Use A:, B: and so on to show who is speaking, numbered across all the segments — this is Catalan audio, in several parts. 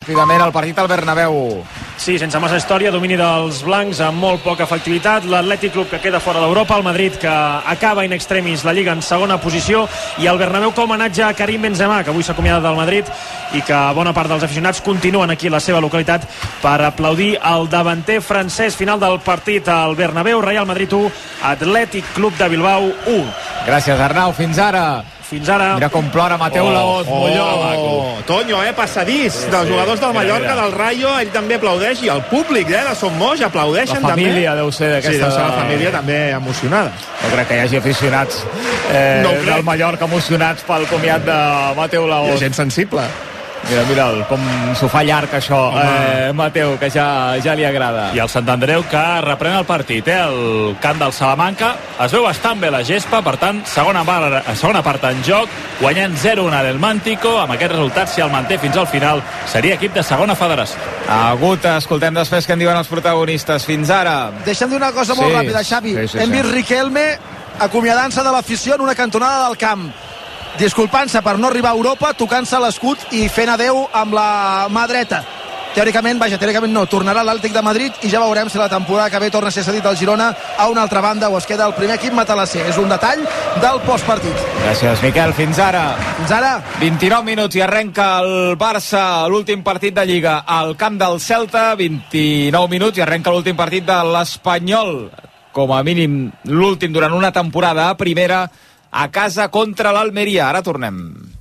A: Ràpidament el partit al Bernabéu.
B: Sí, sense massa història, domini dels blancs amb molt poca efectivitat, l'Atlètic Club que queda fora d'Europa, el Madrid que acaba in extremis la Lliga en segona posició i el Bernabéu com a homenatge a Karim Benzema, que avui s'ha acomiadat del Madrid i que bona part dels aficionats continuen aquí a la seva localitat per aplaudir el davanter francès. Final del partit al Bernabéu, Real Madrid 1, Atlètic Club de Bilbao 1.
A: Gràcies, Arnau, fins ara.
B: Fins ara.
A: Mira com plora Mateu Laoz, Molló.
C: Toño, passadís dels jugadors del Mallorca, del Rayo, ell també aplaudeix, i el públic de Son Moix aplaudeixen també.
A: La família deu ser d'aquesta...
C: Sí, deu ser la família també emocionada.
A: No crec que hi hagi aficionats del Mallorca emocionats pel comiat de Mateu Laoz.
C: Hi ha gent sensible.
A: Mira'l, com s'ho fa llarg això, Mateu, que ja li agrada.
D: I el Sant Andreu que reprèn el partit, el camp del Salamanca. Es veu bastant bé la gespa, per tant, segona part en joc, guanyant 0-1 a del Mántico. Amb aquest resultat, si el manté fins al final, seria equip de segona federació.
A: Agut, escoltem després què en diuen els protagonistes. Fins ara.
E: Deixa'm dir una cosa molt ràpida, Xavi. Hem vist Riquelme acomiadant-se de l'afició en una cantonada del camp, disculpant-se per no arribar a Europa, tocant-se l'escut i fent adeu amb la mà dreta. Teòricament no, tornarà a l'Atlètic de Madrid i ja veurem si la temporada que ve torna a ser cedit al Girona a una altra banda o es queda el primer equip matalasser. És un detall del postpartit.
A: Gràcies, Miquel. Fins ara.
E: Fins ara.
A: 29 minuts i arrenca el Barça, l'últim partit de Lliga al camp del Celta. 29 minuts i arrenca l'últim partit de l'Espanyol, com a mínim l'últim durant una temporada a primera, a casa contra l'Almeria. Ara tornem.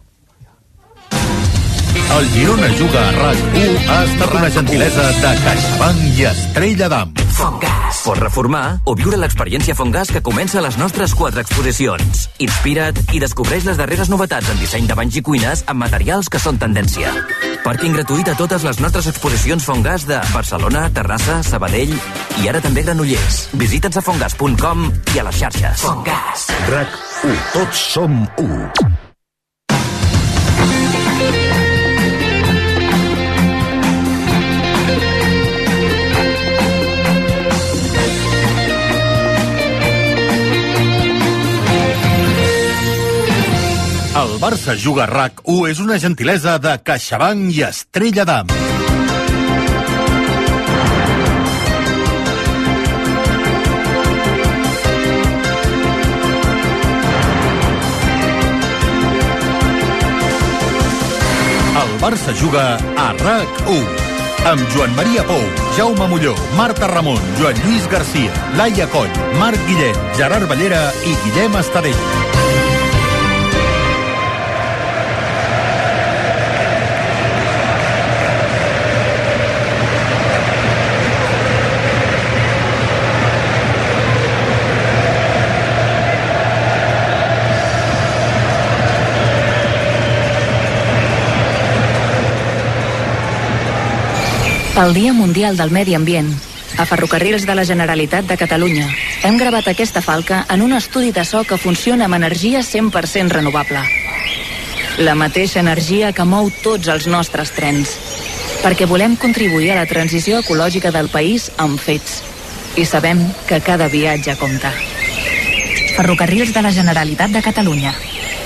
F: El Girona Juga a RAC1 ha estat una gentilesa de CaixaBank i Estrella d'Am.
G: Fongas. Pots reformar o viure l'experiència Fongas que comença a les nostres 4 exposicions. Inspira't i descobreix les darreres novetats en disseny de banys i cuines amb materials que són tendència. Parking gratuït a totes les nostres exposicions Fongas de Barcelona, Terrassa, Sabadell i ara també Granollers. Visita'ns a fongas.com i a les xarxes. Fongas.
F: RAC1. Tots som 1. El Barça Juga a RAC1 és una gentilesa de CaixaBank i Estrella d'Am. El Barça Juga a RAC1 amb Joan Maria Pou, Jaume Molló, Marta Ramon, Joan Lluís Garcia, Laia Coll, Marc Guillem, Gerard Ballera i Guillem Estadell.
H: El Dia Mundial del Medi Ambient. A Ferrocarrils de la Generalitat de Catalunya hem gravat aquesta falca en un estudi de so que funciona amb energia 100% renovable. La mateixa energia que mou tots els nostres trens. Perquè volem contribuir a la transició ecològica del país amb fets. I sabem que cada viatge compta. Ferrocarrils de la Generalitat de Catalunya.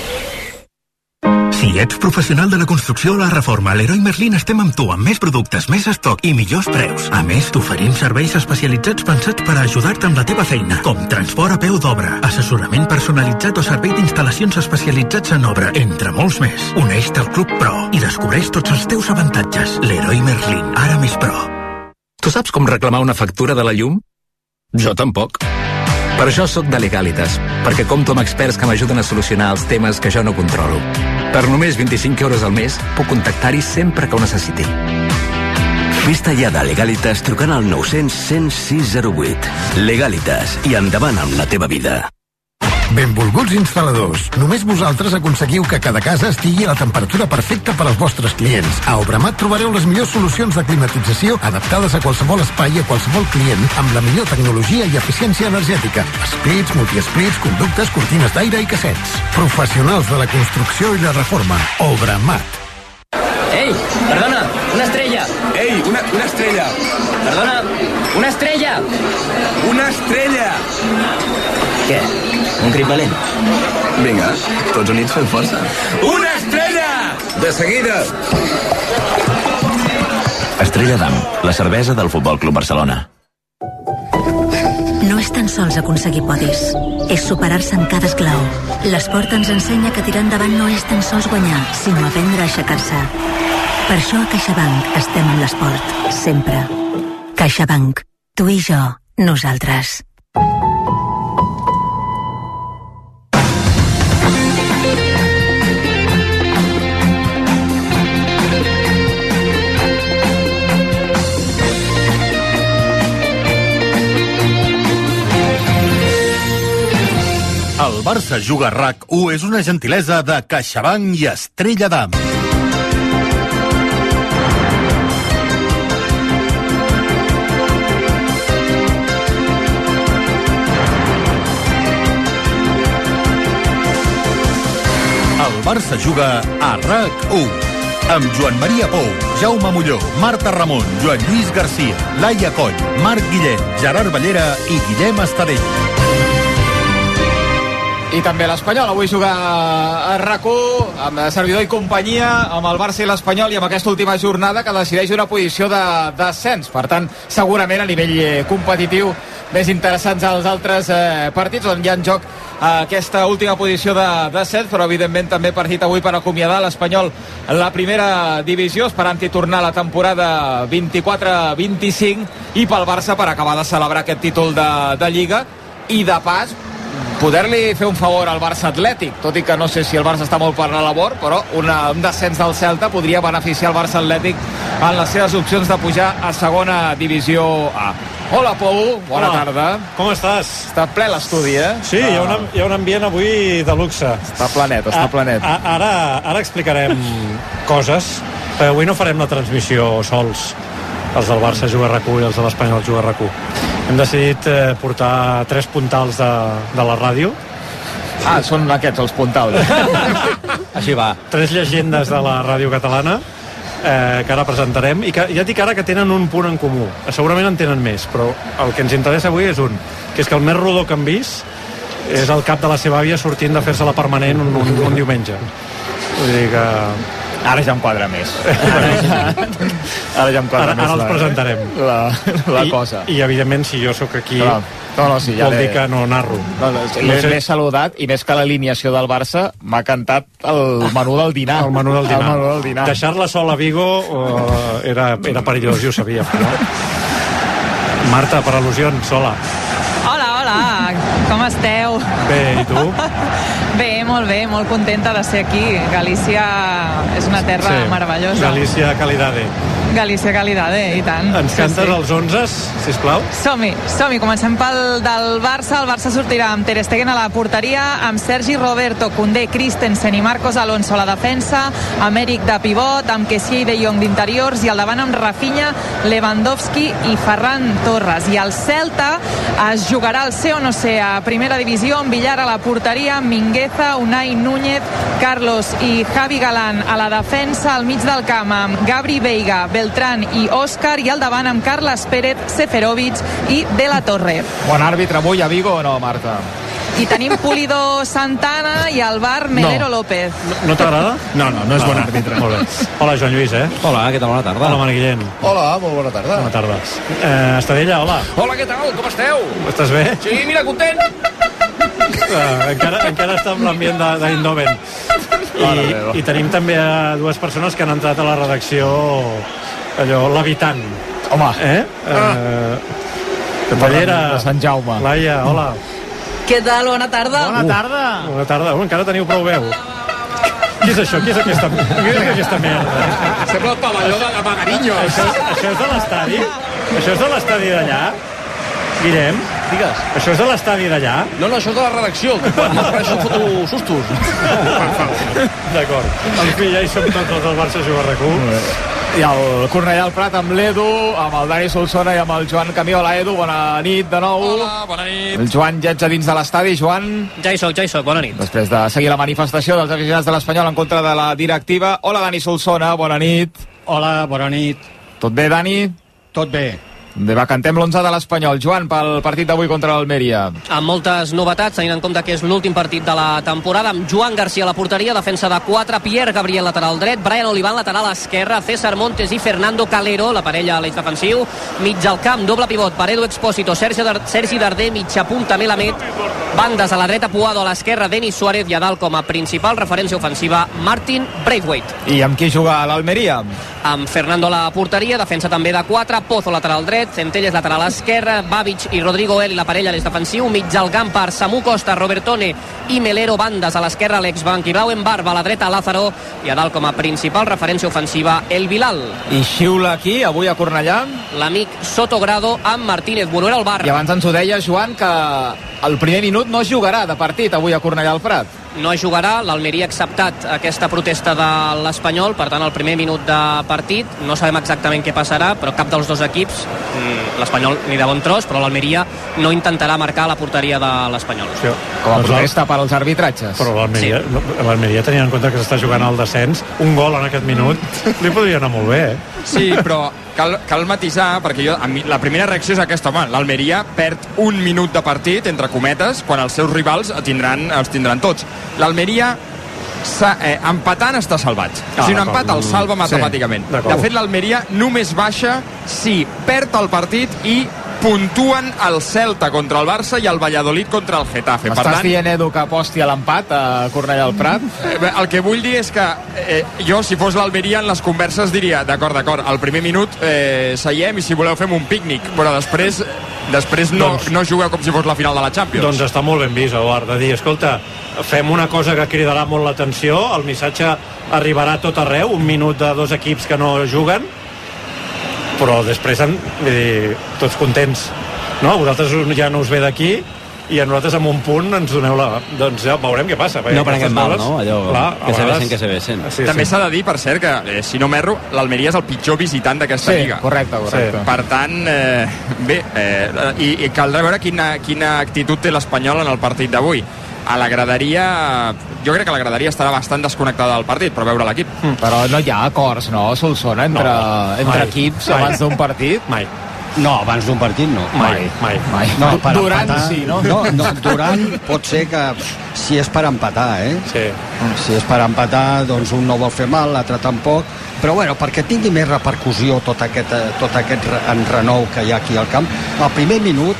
I: Si ets professional de la construcció o la reforma, a Leroy Merlin estem amb tu, amb més productes, més estoc i millors preus. A més, t'oferim serveis especialitzats pensats per a ajudar-te amb la teva feina, com transport a peu d'obra, assessorament personalitzat o servei d'instal·lacions especialitzats en obra, entre molts més. Uneix-te al Club Pro i descobreix tots els teus avantatges. Leroy Merlin, ara més pro.
J: Tu saps com reclamar una factura de la llum? Jo tampoc. Per això sóc de Legalitas, perquè compto amb experts que m'ajuden a solucionar els temes que jo no controlo. Per només 25 euros al mes, puc contactar-hi sempre que ho necessiti.
G: Fes-te ja de Legalitas trucant al 900 106 08. Legalitas, i endavant amb la teva vida.
I: Benvolguts instal·ladors. Només vosaltres aconseguiu que cada casa estigui a la temperatura perfecta per als vostres clients. A Obramat trobareu les millors solucions de climatització adaptades a qualsevol espai i a qualsevol client amb la millor tecnologia i eficiència energètica. Splits, multisplits, conductes, cortines d'aire i cassets. Professionals de la construcció i la reforma. Obramat.
K: Ei, perdona, una estrella.
L: Ei, una estrella.
K: Perdona, una estrella.
L: Una estrella.
K: Què? Un crit valent?
L: Vinga, tots units fem força. Una estrella! De seguida!
G: Estrella d'Am, la cervesa del Futbol Club Barcelona.
M: No és tan sols aconseguir podis, és superar-se en cada esglaó. L'esport ens ensenya que tirar endavant no és tan sols guanyar, sinó aprendre a aixecar-se. Per això a CaixaBank estem amb l'esport, sempre. CaixaBank, tu i jo, nosaltres.
F: El Barça Juga a RAC1 és una gentilesa de CaixaBank i Estrella d'Am. El Barça Juga a RAC1 amb Joan Maria Pou, Jaume Molló, Marta Ramon, Joan Lluís Garcia, Laia Coll, Marc Guillem, Gerard Ballera i Guillem Estadell.
A: I també l'Espanyol, avui juga a RAC1 amb servidor i companyia, amb el Barça i l'Espanyol, i amb aquesta última jornada que decideix una posició de descens. Per tant, segurament a nivell competitiu més interessants als altres partits on hi ha en joc aquesta última posició de descens, però evidentment també partit avui per acomiadar l'Espanyol en la primera divisió, esperant-hi tornar la temporada 24-25, i pel Barça per acabar de celebrar aquest títol de Lliga i de pas poder-li fer un favor al Barça Atlètic, tot i que no sé si el Barça està molt per la labor, però un descens del Celta podria beneficiar el Barça Atlètic en les seves opcions de pujar a segona divisió A. Hola, Pou, bona tarda.
B: Com estàs?
A: Està ple l'estudi, eh?
B: Sí, hi ha un ambient avui de luxe.
A: Està planet, està planet.
B: Ara explicarem coses. Avui no farem la transmissió sols. Els del Barça Juga a RAC1 i els de l'Espanyol Juga a RAC1. Hem decidit portar 3 puntals de la ràdio.
A: Són aquests els puntals. Així va.
B: 3 llegendes de la ràdio catalana que ara presentarem, i que ja dic ara que tenen un punt en comú. Segurament en tenen més, però el que ens interessa avui és que és que el més rodó que han vist és el cap de la seva àvia sortint de fer-se la permanent un diumenge. Vull dir que...
A: Ara ja em quadra més. Ara ja em quadra més.
B: Ara els presentarem.
A: La cosa.
B: I evidentment, si jo sóc aquí,
A: sí, ja
B: vol dir que no narro.
A: L'he saludat, i més que l'alineació del Barça, m'ha cantat el menú del dinar.
B: El menú del dinar. Deixar-la sola a Vigo era perillós, jo ho sabia. Marta, per al·lusions, sola.
N: Hola, com esteu?
B: Bé, i tu?
N: Bé, molt contenta de ser aquí. Galícia és una terra meravellosa.
B: Galícia Calidade.
N: Galícia Calidade, i tant.
B: Ens cantes els 11, sisplau?
N: Som-hi. Comencem pel del Barça. El Barça sortirà amb Ter Stegen a la porteria, amb Sergi Roberto, Koundé, Christensen i Marcos Alonso a la defensa, amb Eric de pivot, amb Kessié i De Jong d'interiors, i al davant amb Rafinha, Lewandowski i Ferran Torres. I el Celta es jugarà al ser o no ser a primera divisió, amb Villar a la porteria, amb Mingueza, Unai Núñez, Carlos i Javi Galán a la defensa, al mig del camp amb Gabri Veiga, Beltrán i Òscar, i al davant amb Carles Pérez, Seferovic i De la Torre.
A: Bon àrbitre avui a Vigo o no, Marta?
N: I tenim Pulido Santana i al bar Melero López.
B: No t'agrada?
C: No és bon àrbitre.
B: Molt bé. Hola, Joan Lluís,
O: Hola, què tal? Bona tarda.
B: Hola, Marc Guillem.
O: Hola, molt bona tarda.
B: Bona tarda. Estadella, hola.
O: Hola, què tal? Com esteu?
B: Estàs bé?
O: Sí, mira, content.
B: Encara està en l'ambient d'Eindhoven. I tenim també dues persones que han entrat a la redacció, l'habitant.
A: Home.
B: Ballera.
A: De Sant Jaume.
B: Laia, hola.
N: Què tal? Bona tarda.
B: Bona tarda. Encara teniu prou veu. Què és això? Què és aquesta merda?
O: Sembla el pavelló de Magarinyos.
B: Això és de l'estadi? Això és de l'estadi d'allà? Guillem?
O: Digues.
B: Això és de l'estadi d'allà?
O: No, això és de la redacció. Per això foto sustos.
B: D'acord. En fi, ja hi som tots els del Barça Juga a RAC1.
A: I el Cornellà al Prat amb l'Edu, amb el Dani Solsona i amb el Joan Camí. Hola, Edu, bona nit de nou.
O: Hola, bona nit.
A: El Joan ja ets a dins de l'estadi, Joan.
K: Ja hi soc, bona nit.
A: Després de seguir la manifestació dels aficionats de l'Espanyol en contra de la directiva. Hola, Dani Solsona, bona nit.
P: Hola, bona nit.
A: Tot bé, Dani?
P: Tot bé.
A: Cantem l'11 de l'Espanyol. Joan, pel partit d'avui contra l'Almeria.
P: Amb moltes novetats, tenint en compte que és l'últim partit de la temporada, amb Joan Garcia a la porteria, defensa de 4, Pierre Gabriel lateral dret, Brian Olivan lateral esquerre, César Montes i Fernando Calero, la parella a l'eix defensiu, mig al camp, doble pivot, Paredo Expósito, Sergi Darder, mitja punta Melamed, bandes a la dreta Puado, a l'esquerra Denis Suárez i a dalt com a principal referència ofensiva Martin Braithwaite.
A: I amb qui juga l'Almeria?
P: Amb Fernando a la porteria, defensa també de 4, Pozo lateral dret, Centelles lateral esquerre, Babic i Rodrigo Eli la parella a l'eix defensiu, mig al camp per Samu Costa, Robertone i Melero, bandes a l'esquerra Alex Bank i Blauenbarba, a la dreta Lázaro i a dalt com a principal referència ofensiva El Bilal.
A: I xiula aquí, avui a Cornellà?
P: L'amic Sotogrado amb Martínez Bonuera al bar.
A: I abans ens ho deia, Joan, que el primer minut no es jugarà de partit avui a Cornellà al Prat.
P: No es jugarà, l'Almeria ha acceptat aquesta protesta de l'Espanyol, per tant el primer minut de partit, no sabem exactament què passarà, però cap dels dos equips, l'Espanyol ni de bon tros, però l'Almeria no intentarà marcar la porteria de l'Espanyol.
A: Sí. Com a protesta per als arbitratges.
B: Però l'Almeria, tenint en compte que s'està jugant al descens, un gol en aquest minut li podria anar molt bé,
Q: Sí, però cal matisar, perquè la primera reacció és aquesta, home, l'Almeria perd un minut de partit, entre cometes, quan els seus rivals els tindran tots. L'Almeria empatant està salvat. Si un empat el salva matemàticament. De fet, l'Almeria només baixa si perd el partit i puntuen el Celta contra el Barça i el Valladolid contra el Getafe.
A: M'estàs dient, Edu, que aposti a l'empat a Cornellà al Prat?
Q: El que vull dir és que jo, si fos l'Almeria, en les converses diria, d'acord, al primer minut seiem i si voleu fem un pícnic, però després no juga com si fos la final de la Champions.
B: Doncs està molt ben vist, Eduard, de dir, escolta, fem una cosa que cridarà molt l'atenció, el missatge arribarà a tot arreu, un minut de dos equips que no juguen, però després tots contents, no? Vosaltres ja no us ve d'aquí i a nosaltres amb un punt ens doneu doncs ja veurem què passa.
R: No prenguem mal, no? Allò, que se vesen.
Q: També s'ha de dir, per cert, que si no m'erro, l'Almeria és el pitjor visitant d'aquesta lliga.
A: Correcte.
Q: Per tant, bé, i caldrà veure quina actitud té l'Espanyol en el partit d'avui. A la graderia, jo crec que la graderia estarà bastant desconnectada del partit per veure l'equip.
A: Però no hi ha acords, no, Solsona, entre equips abans d'un partit?
B: Mai.
R: No, abans d'un partit no.
B: Mai.
R: No,
A: Durant sí, no?
R: No, Durant pot ser que si és per empatar,
B: Sí.
R: Si és per empatar, doncs un no vol fer mal, l'altre tampoc, però bueno, perquè tingui més repercussió tot aquest enrenou que hi ha aquí al camp, al primer minut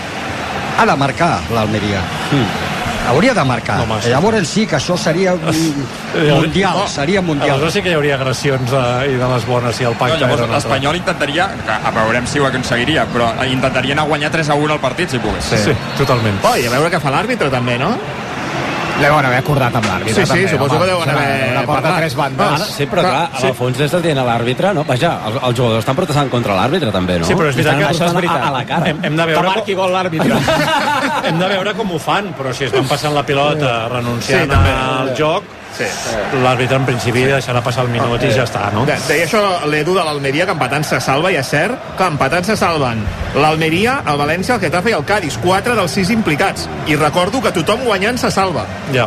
R: ha de marcar l'Almeria. Hauria de marcar. Llavors sí que això seria mundial.
B: Aleshores sí que hi hauria agressions i de les bones i el pacte.
Q: Llavors l'Espanyol intentaria, veurem si ho aconseguiria, però intentaria anar a guanyar 3-1 al partit si pogués.
B: Sí, totalment.
C: I a veure què fa l'àrbitre també, no?
A: Deuen haver acordat amb l'àrbitre.
C: Sí, suposo que deuen haver
A: acordat a 3 bandes.
R: Sí, però clar, a fons l'estàs dient a l'àrbitre, no? Vaja, els jugadors estan protestant contra l'àrbitre també, no?
B: Sí, però és veritat que
A: això és veritat.
R: A la cara.
B: Hem de veure
A: que marqui gol l'àrbitre.
B: Hem de veure com ho fan, però si es van passant la pilota renunciant al joc, l'àrbitre en principi deixarà passar el minut i ja està, no?
C: Deia això l'Edu de l'Almeria, que empatant se salva, i és cert que empatant se salven l'Almeria, el València, el Getafe i el Cádiz, 4 dels 6 implicats, i recordo que tothom guanyant se salva.
B: Ja,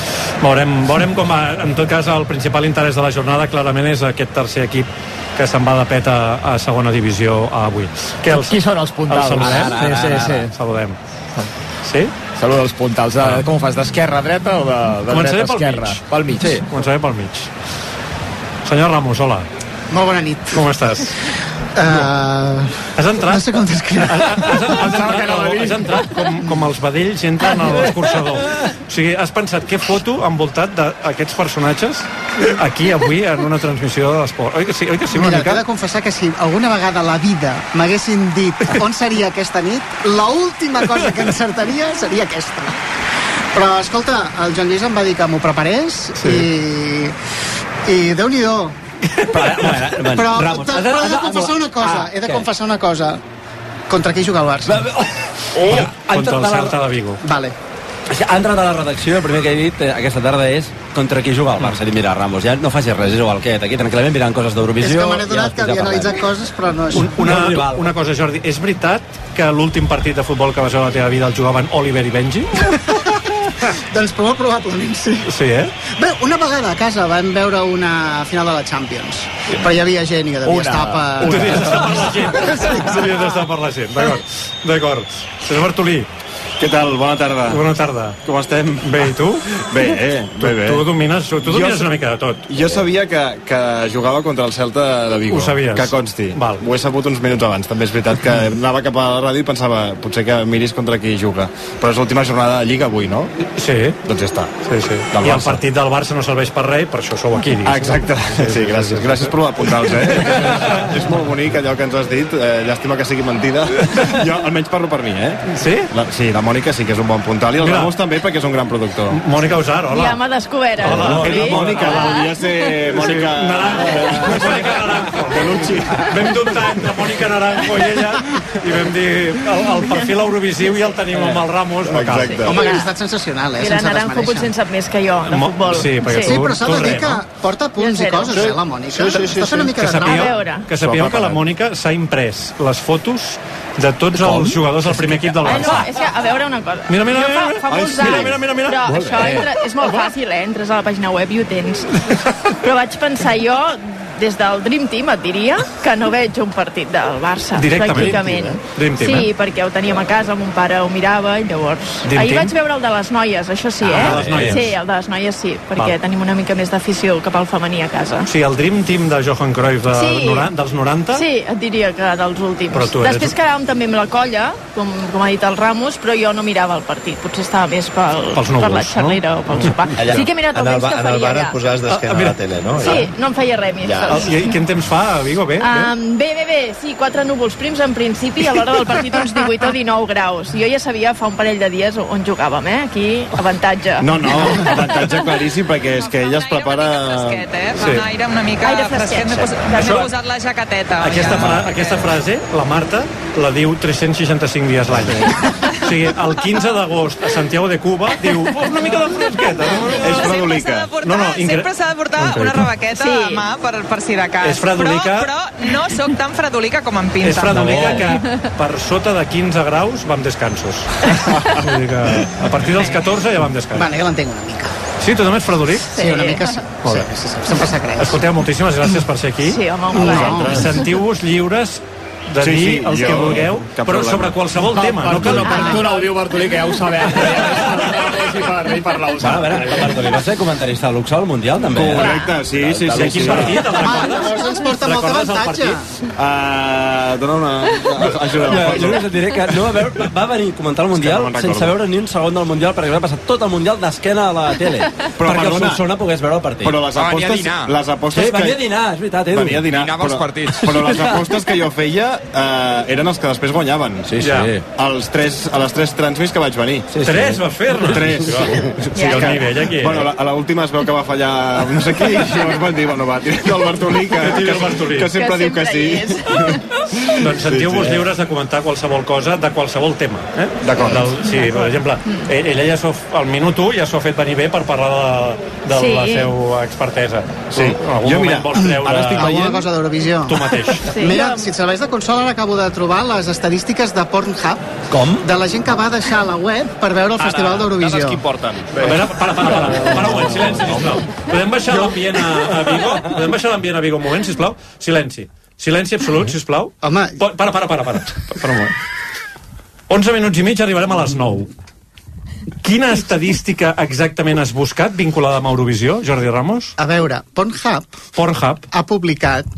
B: veurem com en tot cas el principal interès de la jornada clarament és aquest tercer equip que se'n va de pet a segona divisió avui.
A: Qui són els puntals?
B: Sí. Saludem. Sí?
A: Saluda els puntals. Com ho fas, d'esquerra a dreta o de dreta a esquerra?
B: Pel mig. Sí, començaré pel mig. Senyor Ramos, hola.
S: Molt bona nit.
B: Com estàs? Has entrat?
S: No sé com t'escriure.
B: Has entrat com els vedells entren a l'escorxador. O sigui, has pensat què foto envoltat d'aquests personatges aquí avui en una transmissió de l'esport. Oi que sí?
S: Mira, t'he de confessar que si alguna vegada a la vida m'haguessin dit on seria aquesta nit, l'última cosa que encertaria seria aquesta. Però, escolta, el Joan Lluís em va dir que m'ho preparés i Déu-n'hi-do. Però he de confessar una cosa. Contra qui juga el Barça?
B: Contra el Celta de Vigo.
S: Vale.
R: Ha entrat a la redacció, el primer que he dit aquesta tarda és contra qui juga el Barça. Dic, mira, Ramos, ja no facis res, és igual, queda't aquí tranquil·lament mirant coses d'Eurovisió.
S: És que m'he adonat que havia analitzat coses, però no és...
B: Una cosa, Jordi, és veritat que l'últim partit de futbol que vas veure a la teva vida el jugaven Oliver i Benji?
S: Doncs probablement sí.
T: Sí,
S: Bé, una vegada a casa vam veure una final de la Champions, però hi havia gent i que devia estar per...
T: Devies estar per la gent. D'acord. Senyor Bartolí.
U: Què tal? Bona tarda.
T: Bona tarda.
U: Com estem?
T: Bé, i tu?
U: Bé.
T: Tu domines una mica de tot.
U: Jo sabia que jugava contra el Celta de Vigo.
T: Ho sabies?
U: Que consti.
T: Val.
U: Ho he sabut uns minuts abans. També és veritat que anava cap a la ràdio i pensava potser que miris contra qui juga. Però és l'última jornada de Lliga avui, no?
T: Sí.
U: Doncs ja està.
T: Sí. I el partit del Barça no serveix per res, per això sou aquí.
U: Exacte. Sí, gràcies. Gràcies per apuntar-los, És molt bonic allò que ens has dit. Llàstima que sigui mentida. Jo almenys parlo per mi,
T: Sí?
U: Sí, la Mònica sí que és un bon puntal i el Ramos també perquè és un gran productor.
T: Mònica Usar, hola.
V: Ja m'ha descobert.
U: Hola. Mònica, podria ser Mònica...
T: Mònica Naranjo. Bonucci. Vam dubtar entre Mònica Naranjo i ella i vam dir el perfil Eurovisiu i el tenim amb el Ramos.
U: Exacte.
S: Home, que ha estat sensacional,
V: I la Naranjo potser en sap més que jo, de futbol.
T: Sí,
S: però s'ha de dir que porta punts i coses, la Mònica. Està fent una mica de trau.
T: Que sapigueu que la Mònica s'ha imprès les fotos de tots els jugadors del primer equip del Barça.
V: No, és que, a veure una cosa.
T: Mira.
V: Fa molts anys, però això és molt fàcil, entres a la pàgina web i ho tens. Però vaig pensar jo, des del Dream Team et diria que no veig un partit del Barça, pràcticament.
T: Dream Team,
V: sí, perquè ho teníem a casa, mon pare ho mirava i llavors... Ahir vaig veure el de les noies, això sí, Sí, el de les noies sí, perquè tenim una mica més d'afició cap al femení a casa.
T: Sí, el Dream Team de Johan Cruyff dels 90?
V: Sí, et diria que dels últims.
T: Després
V: quedàvem també amb la colla, com ha dit el Ramos, però jo no mirava el partit, potser estava més per la xerrera o pel sopar. Sí que he mirat el temps que faria allà.
W: En el bar et posaves d'esquena a la tele, no?
V: Sí, no em feia res més.
T: I quin temps fa a Vigo? Bé?
V: Bé, sí, 4 núvols prims en principi, a l'hora del partit uns 18 o 19 graus. Jo ja sabia fa un parell de dies on jugàvem, Aquí, avantatge.
U: No, avantatge claríssim, perquè és que ella es prepara...
N: Fa un aire una mica fresquet. M'he posat la jaqueteta.
T: Aquesta frase, la Marta, la diu 365 dies l'any. O sigui, el 15 d'agost a Santiago de Cuba diu una mica de fresqueta.
U: És fredolica.
N: Sempre s'ha de portar una rebequeta a mà per si de cas.
T: És fredolica.
N: Però no sóc tan fredolica com em pinta.
T: És fredolica que per sota de 15 graus vam descansos. Vull dir que a partir dels 14 ja vam descansos.
S: Bueno, jo l'entenc una mica.
T: Sí, tu també ets fredolic?
S: Sí, una mica sí. Sempre s'ha cregut.
T: Escolteu, moltíssimes gràcies per ser aquí.
V: Sí, home,
T: sentiu-vos lliures de dir els que vulgueu, però sobre qualsevol tema.
C: No cal tu no ho diu Bartolí, que ja ho sabem. I per l'Ausa.
W: A veure, Bartolí va ser comentarista de l'Uxol Mundial, també.
U: Correcte, sí.
T: Quin partit?
S: Llavors ens porta molt avantatge.
U: Dona una...
W: Jo us diré que va venir a comentar el Mundial sense veure ni un segon del Mundial, perquè va passar tot el Mundial d'esquena a la tele. Perquè el Solsona pogués veure el partit.
U: Però les apostes...
W: Venia a dinar, és veritat, Edu.
U: Venia a dinar, però les apostes que jo feia eren els que després guanyaven.
W: Sí.
U: A les 3 transmis que vaig venir.
T: 3 va fer-ne?
U: 3.
T: Sí, el nivell aquí.
U: Bueno, a l'última es veu que va fallar no sé qui, i llavors van dir, va, tira el Bartolí, que sempre diu que sí.
T: Doncs sentiu-vos lliures de comentar qualsevol cosa, de qualsevol tema.
U: D'acord.
T: Sí, per exemple, ella ja al minut 1 ja s'ho ha fet venir bé per parlar de la seva expertesa.
U: Sí.
T: Jo, mira,
S: ara estic veient alguna cosa d'Eurovisió.
T: Tu mateix.
S: Mira, si et serveix de consola, ara acabo de trobar les estadístiques de Pornhub.
W: Com?
S: De la gent que va deixar la web per veure el Festival d'Eurovisió.
C: Dades que importen.
T: Para un moment, silenci, sisplau. Podem baixar l'ambient a Vigo? Podem baixar l'ambient a Vigo un moment, sisplau? Silenci absolut, sisplau.
S: Home...
T: Para un moment. 11 minuts i mig, arribarem a les 9. Quina estadística exactament has buscat vinculada amb Eurovisió, Jordi Ramos?
S: A veure, Pornhub ha publicat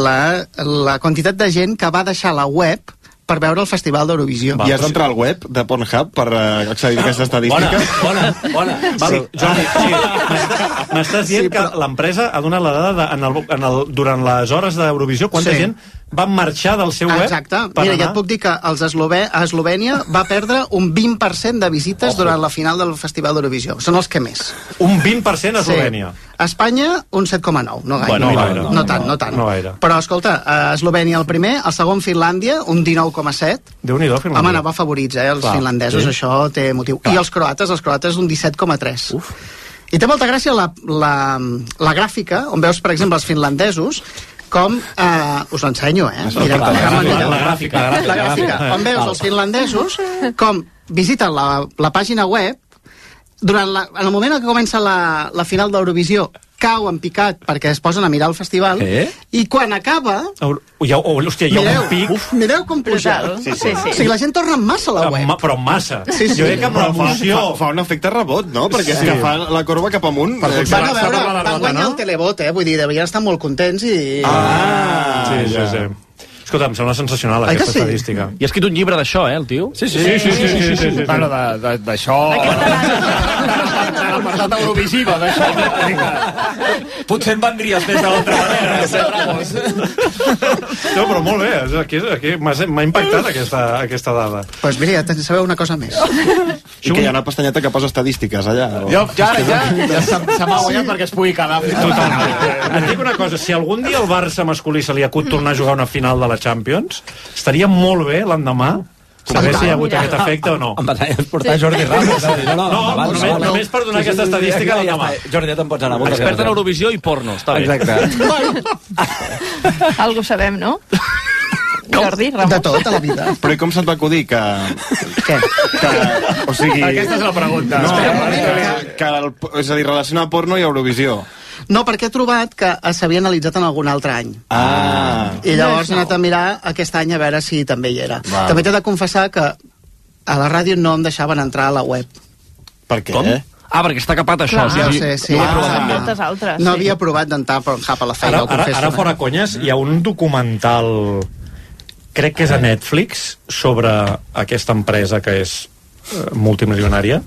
S: la quantitat de gent que va deixar la web per veure el Festival d'Eurovisió.
U: I has d'entrar al web de Pornhub per accedir a aquesta estadística?
W: Bona.
T: Jordi, m'estàs dient que l'empresa ha donat la dada durant les hores d'Eurovisió, quanta gent van marxar del seu web?
S: Exacte. Mira, ja et puc dir que a Eslovènia va perdre un 20% de visites durant la final del Festival d'Eurovisió. Són els que més.
T: Un 20% a Eslovènia?
S: A Espanya, un 7,9. No gaire.
T: Bueno,
S: no tant. No gaire. Però, escolta, a Eslovènia el primer, el segon Finlàndia, un 19,7.
T: Déu-n'hi-do, Finlàndia.
S: Home, anava favorits, els finlandesos, això té motiu. I els croates, un 17,3. I té molta gràcia la gràfica, on veus, per exemple, els finlandesos, com, us l'ensenyo,
T: La gràfica.
S: On veus els finlandesos com visiten la pàgina web en el moment en què comença la final d'Eurovisió, cau en picat perquè es posen a mirar el festival, i quan acaba...
T: Hòstia, hi ha un pic...
S: Mireu com puja. Sí. O sigui, la gent torna massa a la web.
T: Però massa.
S: Sí.
T: Jo crec que promoció...
U: Fa un efecte rebot, no? Perquè és que fa la corba cap amunt.
S: Van guanyar el televot, vull dir, devien estar molt contents i...
T: Sí. Escolta, em sembla sensacional aquesta estadística.
O: I ha escrit un llibre d'això, el tio?
T: Sí.
A: Bueno, d'això... L'apartat Eurovisiva, d'això. Potser en vendries des de l'altra manera.
T: No, però molt bé. Aquí m'ha impactat aquesta dada.
S: Doncs mira, ja sabeu una cosa més.
U: I que hi ha una pestanyeta que posa estadístiques allà.
A: Ja se m'ha guanyat perquè es pugui quedar.
T: Totalment. Et dic una cosa, si algun dia el Barça masculí se li acut tornar a jugar una final de la Champions, estaria molt bé l'endemà saber si hi ha hagut aquest efecte o no.
W: Em va portar Jordi Ramos.
T: Només per donar aquesta estadística l'endemà.
W: Jordi, ja te'n pots anar.
O: Expert en Eurovisió i porno, està bé.
U: Exacte.
V: Algo sabem, no? Jordi Ramos.
S: De tot, a la vida.
U: Però i com se't va acudir que...
S: Què?
U: O sigui...
A: Aquesta és la pregunta.
U: És a dir, relacionar porno i Eurovisió.
S: No, perquè he trobat que s'havia analitzat en algun altre any. I llavors he anat a mirar aquest any a veure si també hi era. També t'he de confessar que a la ràdio no em deixaven entrar a la web.
U: Per què?
O: Com? Perquè està capat això.
S: Sí.
V: Moltes altres.
S: No havia provat d'entrar per Pornhub a la feina.
T: Ara fora conyes, hi ha un documental, crec que és a Netflix, sobre aquesta empresa que és multimilionària,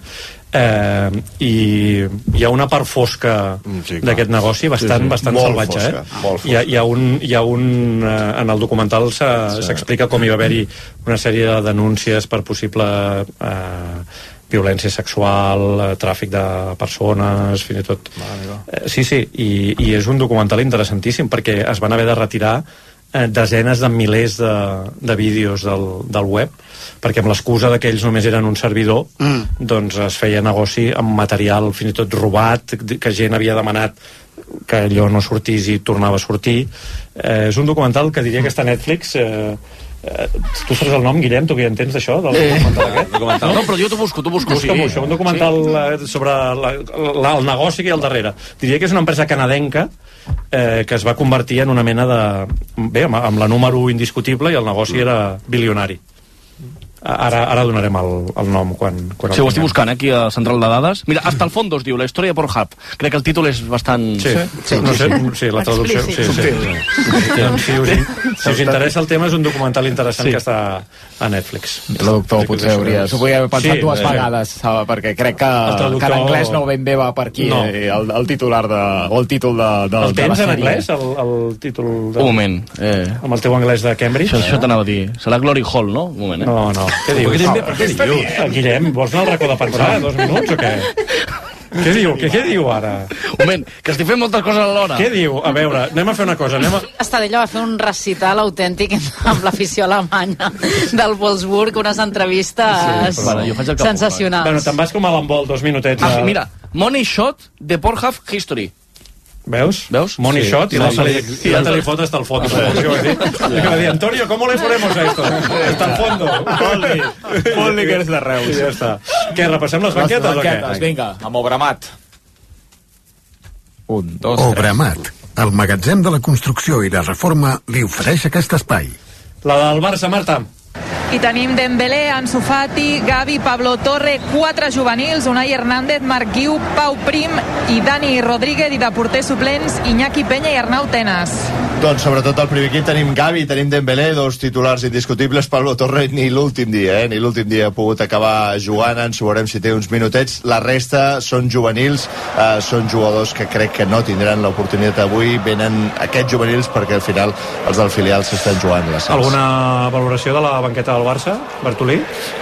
T: i hi ha una part fosca d'aquest negoci bastant salvatge. Hi ha un en el documental s'explica com hi va haver-hi una sèrie de denúncies per possible violència sexual, tràfic de persones, fins i tot... I és un documental interessantíssim perquè es van haver de retirar desenes de milers de vídeos del web, perquè amb l'excusa que ells només eren un servidor, doncs es feia negoci amb material fins i tot robat, que gent havia demanat que allò no sortís i tornava a sortir. És un documental que diria que està a Netflix. Tu saps el nom, Guillem? Tu que hi entens d'això? Del documental?
O: No, però jo t'ho busco.
T: Busca-m'ho, això, un documental sobre el negoci que hi ha al darrere. Diria que és una empresa canadenca que es va convertir en una mena de... Bé, amb la número indiscutible, i el negoci era bilionari. Ara donarem el nom quan
O: sí, ho estic buscant aquí a Central de Dades. Mira, Hasta el fondo es diu, la història de Pornhub. Crec que el títol és bastant...
T: Sí, la traducció. Si us interessa el tema, és un documental interessant que està a Netflix.
A: El doctor potser s'ho podia haver pensat dues vegades, perquè crec que en anglès no ben bé va per aquí el titular o el títol de la sèrie.
T: El tens en anglès, el títol?
O: Un moment.
T: Amb el teu anglès de Cambridge?
O: Això t'anava a dir. Serà Glory Hall, no? Un moment,
T: No. Què dius? Guillem, vols anar al racó de pensar 2 minuts o què? Què diu ara?
O: Un moment, que estic fent moltes coses alhora.
T: Què diu? A veure, anem a fer una cosa.
D: Estadella va fer un recital autèntic amb l'afició alemanya del Wolfsburg, unes entrevistes sensacionals.
T: Bueno, te'n vas com a l'embol 2 minutets.
O: Mira, Money Shot de Pornhub History.
T: Veus? Money Shot i l'altre li fot hasta el fondo. I va dir, Antonio, ¿cómo le ponemos a esto? Hasta el fondo.
A: Ponli que és de Reus.
T: Ja està. Què, repassem les banquetes o què?
A: Vinga, amb Obramat. 1, 2, 3.
I: Obramat, el magatzem de la construcció i la reforma, li ofereix aquest espai.
T: La del Barça, Marta.
N: I tenim Dembélé, Ansu Fati, Gavi, Pablo Torre, 4 juvenils, Unai Hernández, Marc Guiu, Pau Prim i Dani Rodríguez, i de porters suplents Iñaki Peña i Arnau Tenas.
E: Doncs sobretot al primer equip tenim Gavi, tenim Dembélé, 2 titulars indiscutibles. Pablo Torre ni l'últim dia, ni l'últim dia ha pogut acabar jugant, ens ho veurem si té uns minutets. La resta són juvenils, són jugadors que crec que no tindran l'oportunitat avui. Venen aquests juvenils perquè al final els del filial s'estan jugant les sals.
T: Alguna valoració de la banqueta del Barça, Bartolí?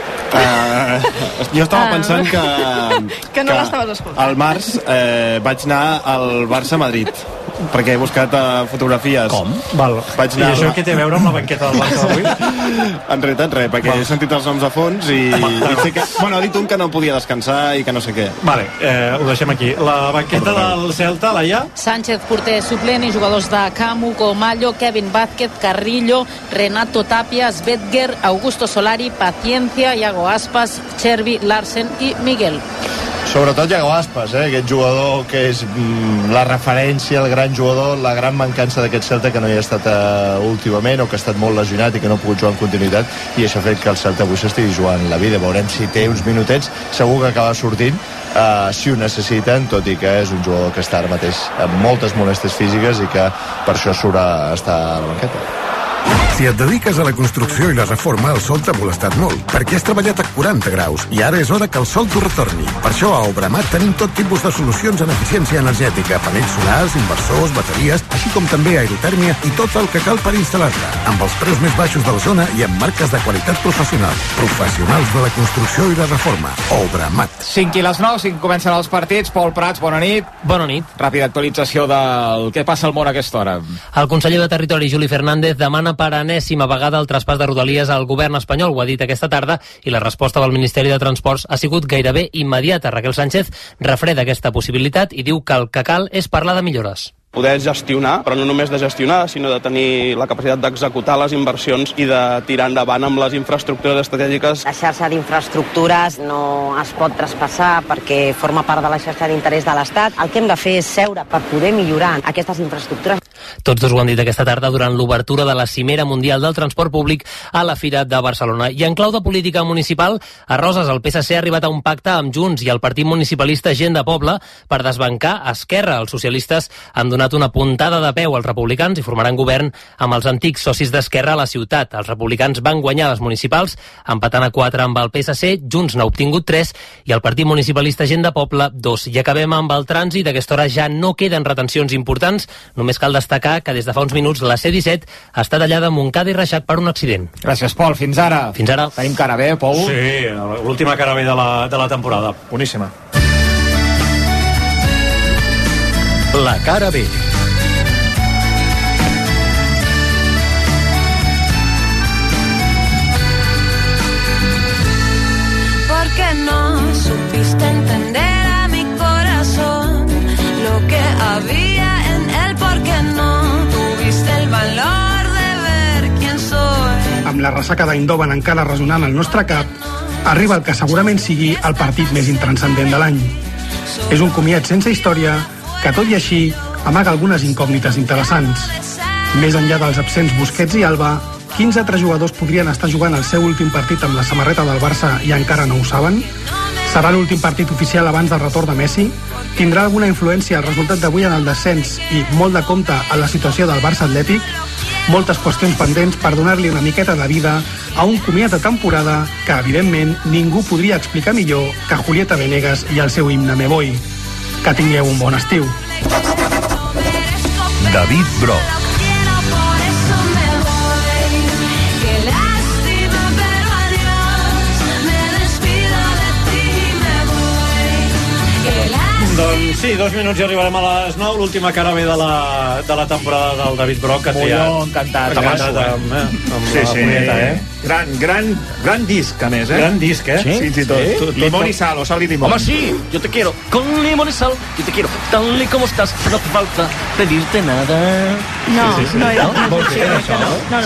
U: Jo estava pensant
V: que no l'estaves escoltant.
U: al març vaig anar al Barça-Madrid perquè he buscat fotografies.
T: Com? I això què té a veure amb la banqueta del Barça d'avui?
U: En realitat res, perquè he sentit els noms a fons i sé que... Bueno, ha dit un que no podia descansar i que no sé què.
T: Vale, ho deixem aquí. La banqueta del Celta, Laia?
D: Sánchez, porter suplent, i jugadors de Camu, Comallo, Kevin Vázquez, Carrillo, Renato Tapia, Svetger, Augusto Solari, Paciencia, Iago Aspas, Chervi, Larsen i Miguel.
E: Sobretot Iago Aspas, aquest jugador que és la referència, el gran jugador, la gran mancança d'aquest Celta que no hi ha estat últimament o que ha estat molt lesionat i que no ha pogut jugar en continuïtat, i això ha fet que el Celta avui s'estigui jugant la vida. Veurem si té uns minutets, segur que acaba sortint si ho necessiten, tot i que és un jugador que està ara mateix amb moltes molèsties físiques i que per això surt a estar a la banqueta.
I: Si et dediques a la construcció i la reforma, el sol t'ha molestat molt, perquè has treballat a 40 graus i ara és hora que el sol t'ho retorni. Per això a Obramat tenim tot tipus de solucions en eficiència energètica, panells solars, inversors, bateries, així com també aerotèrmia i tot el que cal per instal·lar-la, amb els preus més baixos de la zona i amb marques de qualitat professional. Professionals de la construcció i la reforma. Obramat.
A: 5 i les 9, 5 comencen els partits. Pol Prats, bona nit.
H: Bona nit.
A: Ràpida actualització del que passa al món a aquesta hora.
H: El conseller de Territori, Juli Fernández, demana per enèsima vegada el traspàs de Rodalies al govern espanyol, ho ha dit aquesta tarda, i la resposta del Ministeri de Transports ha sigut gairebé immediata. Raquel Sánchez refreda aquesta possibilitat i diu que el que cal és parlar de millores.
J: Poder gestionar, però no només de gestionar, sinó de tenir la capacitat d'executar les inversions i de tirar endavant amb les infraestructures estratègiques.
L: La xarxa d'infraestructures no es pot traspassar perquè forma part de la xarxa d'interès de l'Estat. El que hem de fer és seure per poder millorar aquestes infraestructures.
H: Tots dos ho han dit aquesta tarda durant l'obertura de la Cimera Mundial del Transport Públic a la Fira de Barcelona. I en clau de política municipal, a Roses el PSC ha arribat a un pacte amb Junts i el partit municipalista Gent de Poble per desbancar Esquerra. Els socialistes han donat una puntada de peu als republicans i formaran govern amb els antics socis d'Esquerra a la ciutat. Els republicans van guanyar les municipals, empatant a 4 amb el PSC, Junts n'ha obtingut 3 i el partit municipalista Gent de Poble 2. I acabem amb el trànsit. A aquesta hora ja no queden retencions importants, només cal destacar que des de fa uns minuts la C-17 està tallada a Montcada i Reixac per un accident.
A: Gràcies, Pol. Fins ara.
H: Fins ara.
A: Tenim cara bé, Pol.
T: Sí, l'última cara bé de la temporada. Boníssima.
F: La cara B.
X: Porque no supiste entender a mi corazón lo que había en él, porque no tuviste el valor de ver quién soy.
Y: Amb la ressaca d'Eindhoven encara resonant al nostre cap, arriba el que segurament sigui el partit més intranscendent de l'any. És un comiat sense història que, tot i així, amaga algunes incògnites interessants. Més enllà dels absents Busquets i Alba, 15 altres jugadors podrien estar jugant el seu últim partit amb la samarreta del Barça i encara no ho saben? Serà l'últim partit oficial abans del retorn de Messi? Tindrà alguna influència el resultat d'avui en el descens i molt de compte en la situació del Barça Atlètic? Moltes qüestions pendents per donar-li una miqueta de vida a un comiat de temporada que, evidentment, ningú podria explicar millor que Julieta Venegas i el seu himne Me Voy. Que tingueu un bon estiu.
F: David Broch.
T: Doncs sí, 2 minuts i arribarem a les 9, l'última cara bé de la temporada del David Broch, que
A: Molló, encantat.
T: Amb
C: sí,
T: la Julieta,
C: Gran disc, a més,
T: Gran disc,
C: Sí, fins i tot. Limón y sal, o sal y limón.
O: Home, sí, yo te quiero con limón y sal, yo te quiero tal y como estás, no hace falta pedirte nada.
V: No era una
T: Vols dir això?
V: No.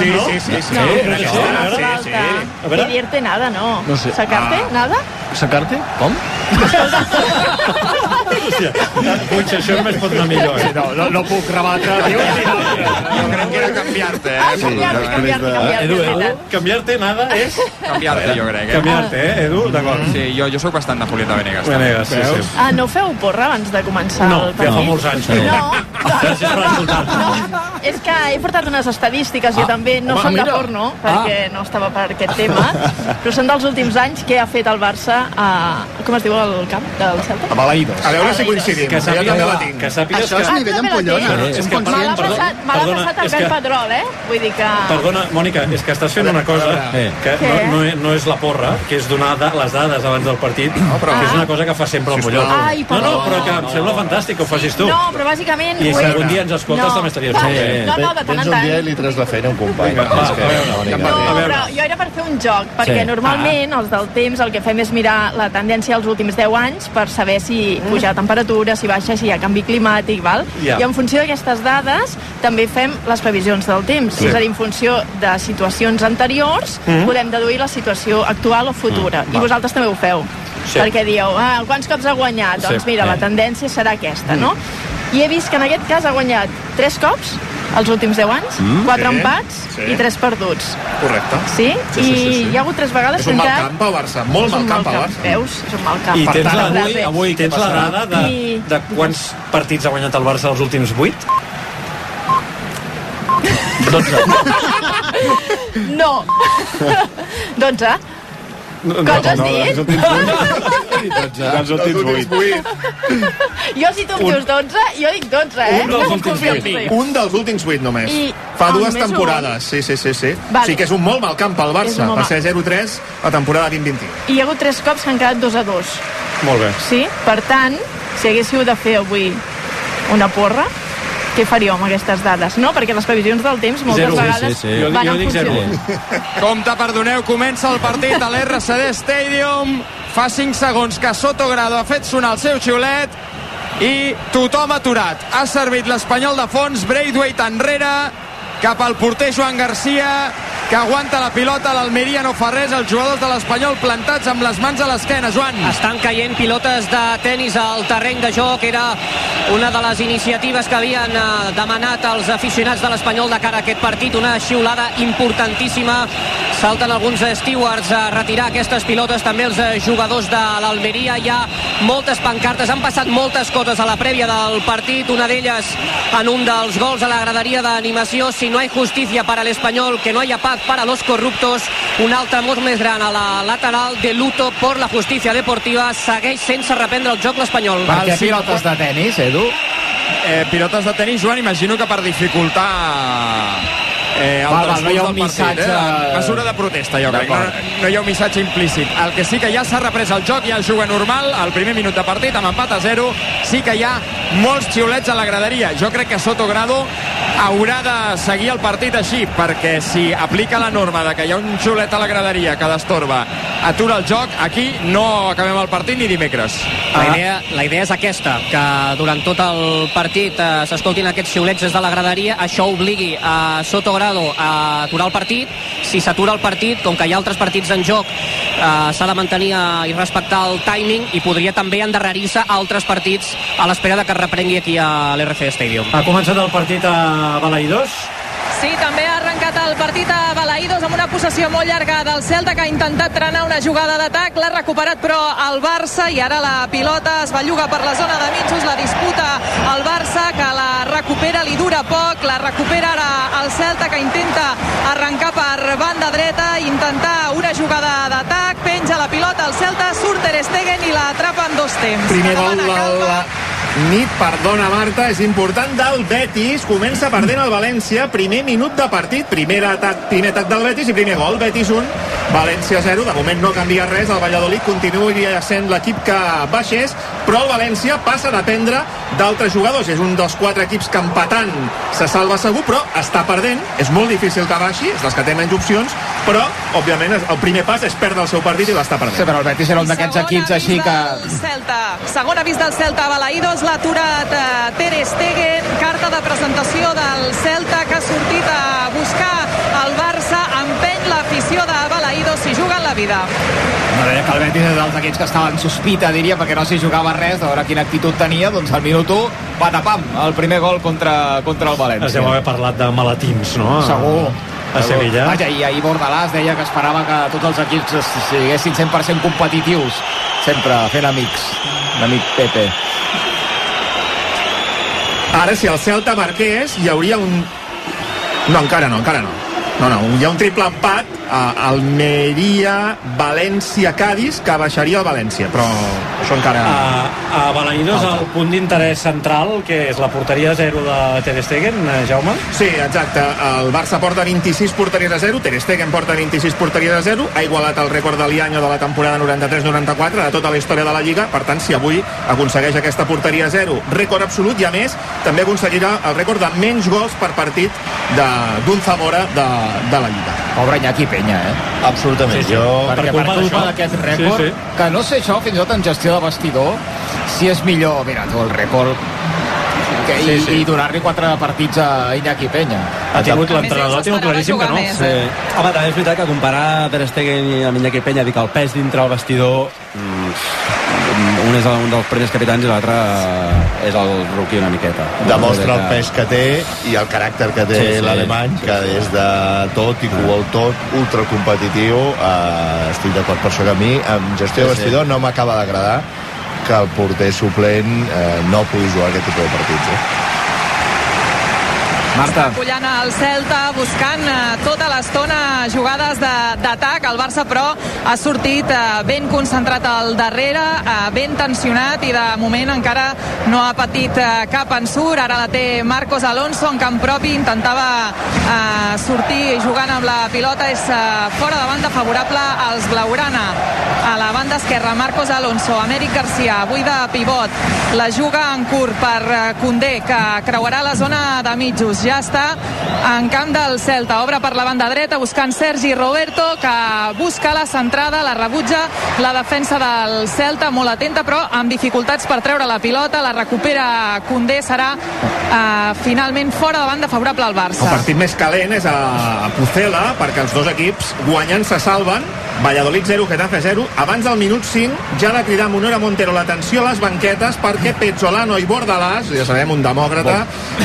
T: Sí.
V: A veure. Pedirte nada, no.
O: No sé.
V: Sacarte, nada?
O: Sacarte? Com?
T: Hòstia, potser això només pot anar millor.
C: No puc rebatre. Jo crec que era canviar-te,
V: Canviar-te.
T: Edu, canviar-te nada és...
Q: Canviar-te, jo crec.
T: Canviar-te, Edu? D'acord.
Q: Sí, jo soc bastant de Julieta Venegas.
T: Venegas, sí.
V: Ah, no feu porra abans de començar el partit?
T: No, ja fa molts anys. Gràcies per escoltar-nos.
V: No, és que he portat unes estadístiques, jo també no soc de porno, perquè no estava per aquest tema, però són dels últims anys que ha fet el Barça a... Com es diu el camp del Celta?
A: A Balaïdos.
C: A veure si coincidim.
T: Que sàpigues
S: Això és nivell ampollona.
V: Me l'ha passat Albert Pedrol, Vull dir que...
T: Perdona, Mònica, és que estàs fent una cosa que no és la porra, que és donar les dades abans del partit, que és una cosa que fa sempre el Molló. No, però que em sembla fantàstic que ho facis tu.
V: No, però bàsicament...
T: I si algun dia ens escoltes també estaria bé.
V: No, de tant en
E: Tens un dia i li treus la feina a un company.
V: No, però jo era per fer un joc, perquè normalment els del temps el que fem és mirar la tendència als últims 10 anys per saber si puja la temperatura, si baixa, si hi ha canvi climàtic, val? I en funció d'aquestes dades també fem les previsions del temps. És a dir, en funció de situacions anteriors podem deduir la situació actual o futura. I vosaltres també ho feu. perquè dieu, quants cops ha guanyat? Doncs mira, la tendència serà aquesta, no? I he vist que en aquest cas ha guanyat 3 cops els últims 10 anys, 4 empats i 3 perduts.
C: Correcte.
V: Sí? I hi ha hagut 3 vegades
C: és un mal camp al Barça, molt mal camp al Barça.
V: Veus? És un mal camp.
T: I avui tens la dada de quants partits ha guanyat el Barça els últims 8? 12.
V: No. 12. Quants has dit?
U: Els últims 8.
V: Jo si tu em dius 12, jo dic 12,
C: Un dels últims 8 només. Fa 2 temporades. Sí.
V: Vale.
C: Sí que és un molt mal camp pel Barça. Va ser 0-3 la temporada 20-21.
V: I hi ha hagut 3 cops que han quedat 2-2.
T: Molt bé.
V: Sí? Per tant, si haguéssiu de fer avui una porra, què faríeu amb aquestes dades? No, perquè les previsions del temps moltes vegades van en funció.
Q: Compte, perdoneu, comença el partit a l'RCD Stadium. Fa 5 segons que Sotogrado ha fet sonar el seu xiulet i tothom aturat. Ha servit l'Espanyol de fons, Braithwaite enrere, cap al porter Joan Garcia, que aguanta la pilota. L'Almeria no fa res, els jugadors de l'Espanyol plantats amb les mans a l'esquena. Joan.
H: Estan caient pilotes de tennis al terreny de joc. Era una de les iniciatives que havien demanat els aficionats de l'Espanyol de cara a aquest partit. Una xiulada importantíssima. Salten alguns stewards a retirar aquestes pilotes, també els jugadors de l'Almeria. Hi ha moltes pancartes, han passat moltes coses a la prèvia del partit, una d'elles en un dels gols a la graderia d'animació: si no hay justicia para el Espanyol, que no haya paz para los corruptos. Un altre molt més gran a la lateral, de luto por la justicia deportiva. Segueix sense reprendre el joc l'Espanyol.
A: Per què pilotes de tenis, Edu?
Q: Pilotes de tenis, Joan, imagino que per dificultar
A: no hi ha un missatge...
Q: mesura de protesta, jo crec. No hi ha un missatge implícit. El que sí que ja s'ha reprès el joc, ja es juga normal, al primer minut de partit, amb empat a 0, sí que hi ha molts xiulets a la graderia. Jo crec que Sotogrado haurà de seguir el partit així, perquè si aplica la norma de que hi ha un xiulet a la graderia que destorba, atura el joc, aquí no acabem el partit ni dimecres.
H: La idea és aquesta, que durant tot el partit s'escoltin aquests xiulets des de la graderia, això obligui a Sotogrado a aturar el partit. Si s'atura el partit, com que hi ha altres partits en joc, s'ha de mantenir i respectar el timing, i podria també endarrerir-se altres partits a l'espera de que es reprengui aquí a l'RC Stadium.
T: Ha començat el partit a Balaïdos?
N: Sí, també ha arrencat el partit a Balaïdos amb una possessió molt llarga del Celta, que ha intentat trenar una jugada d'atac, l'ha recuperat però el Barça, i ara la pilota es belluga per la zona de mitjos, la disputa el Barça, que la recupera, li dura poc, la recupera ara el Celta, que intenta arrencar per banda dreta, intentar una jugada d'atac, penja la pilota el Celta, surt Ter Stegen i l'atrapa en 2 temps.
C: Primer gol nit, perdona Marta, és important, del Betis. Comença perdent el València, primer minut de partit, primer atac del Betis i primer gol. Betis 1, València 0. De moment no canvia res, el Valladolid continuaria sent l'equip que baixés, però el València passa a dependre d'altres jugadors. És un dels 4 equips que empatant se salva segur, però està perdent. És molt difícil que baixi, és dels que té menys opcions, però òbviament el primer pas és perdre el seu partit i l'està perdent.
A: Sí, però el Betis era un d'aquests equips així que...
N: Segon avís del Celta a Balaïdos, l'ha aturat Ter Stegen, carta de presentació del Celta, que ha sortit a buscar el Barça, empeny l'afició de Balaïdos, s'hi juguen la vida.
A: No, deia que el Betis és dels equips que estaven sospita, diria, perquè no s'hi jugava res, a veure quina actitud tenia, doncs al minut 1, patapam, el primer gol contra el València.
T: Es deu haver parlat de malatins, no?
A: Segur.
T: A Sevilla.
A: Vaja, i ahir Bordalàs deia que esperava que tots els equips siguessin 100% competitius, sempre fent amics, l'amic Pepe.
C: Ara, si el Celta marqués, hi hauria un... No, encara no. No, hi ha un triple empat a Almeria, València, Cádiz, que baixaria el València, però això encara...
T: A Balaïdos el punt d'interès central, que és la porteria 0 de Ter Stegen, Jaume?
C: Sí, exacte. El Barça porta 26 porteries a 0, Ter Stegen porta 26 porteries a 0, ha igualat el rècord de l'Ianyo de la temporada 93-94 de tota la història de la Lliga. Per tant, si avui aconsegueix aquesta porteria a 0, rècord absolut, i a més també aconseguirà el rècord de menys gols per partit d'un Zamora de la Lliga.
A: Pobre Iñaki Peña,
E: Absolutament.
A: Sí. Perquè per culpa d'aquest rècord, que no sé això, fins i tot en gestió de vestidor, si és millor, mira, tu el rècord i donar-li 4 partits a Iñaki Peña.
W: L'entrenador ha tingut claríssim que no. Home, també és veritat que comparar Ter Stegen i Iñaki Peña, dic, el pes dintre el vestidor, un és un dels primers capitans i l'altre és el rookie una miqueta.
E: Demostra el pes que té i el caràcter que té l'alemany, que és de tot i que ho vol tot, ultracompetitiu. Estic d'acord per això que a mi, en gestió de vestidor, no m'acaba d'agradar que el porter suplent no pugui jugar aquest tipus de partits.
N: Marta. Pullant el Celta, buscant tota l'estona jugades d'atac. El Barça, però, ha sortit ben concentrat al darrere, ben tensionat, i de moment encara no ha patit cap ensurt. Ara la té Marcos Alonso en camp propi, intentava sortir jugant amb la pilota. És fora de banda, favorable als blaugrana. A la banda esquerra, Marcos Alonso, Améric Garcia, avui de pivot, la juga en curt per Koundé, que creuarà la zona de mitjos. Ja està en camp del Celta, obre per la banda dreta buscant Sergi Roberto, que busca la centrada, la rebutja la defensa del Celta, molt atenta, però amb dificultats per treure la pilota. La recupera Koundé, serà finalment fora de banda, favorable al Barça.
C: El partit més calent és a Pucela, perquè els dos equips guanyant se salven. Valladolid 0, Getafe 0. Abans del minut 5 ja ha de cridar Munera Montero l'atenció a les banquetes, perquè Pezzolano i Bordalàs, ja sabem, un demòcrata,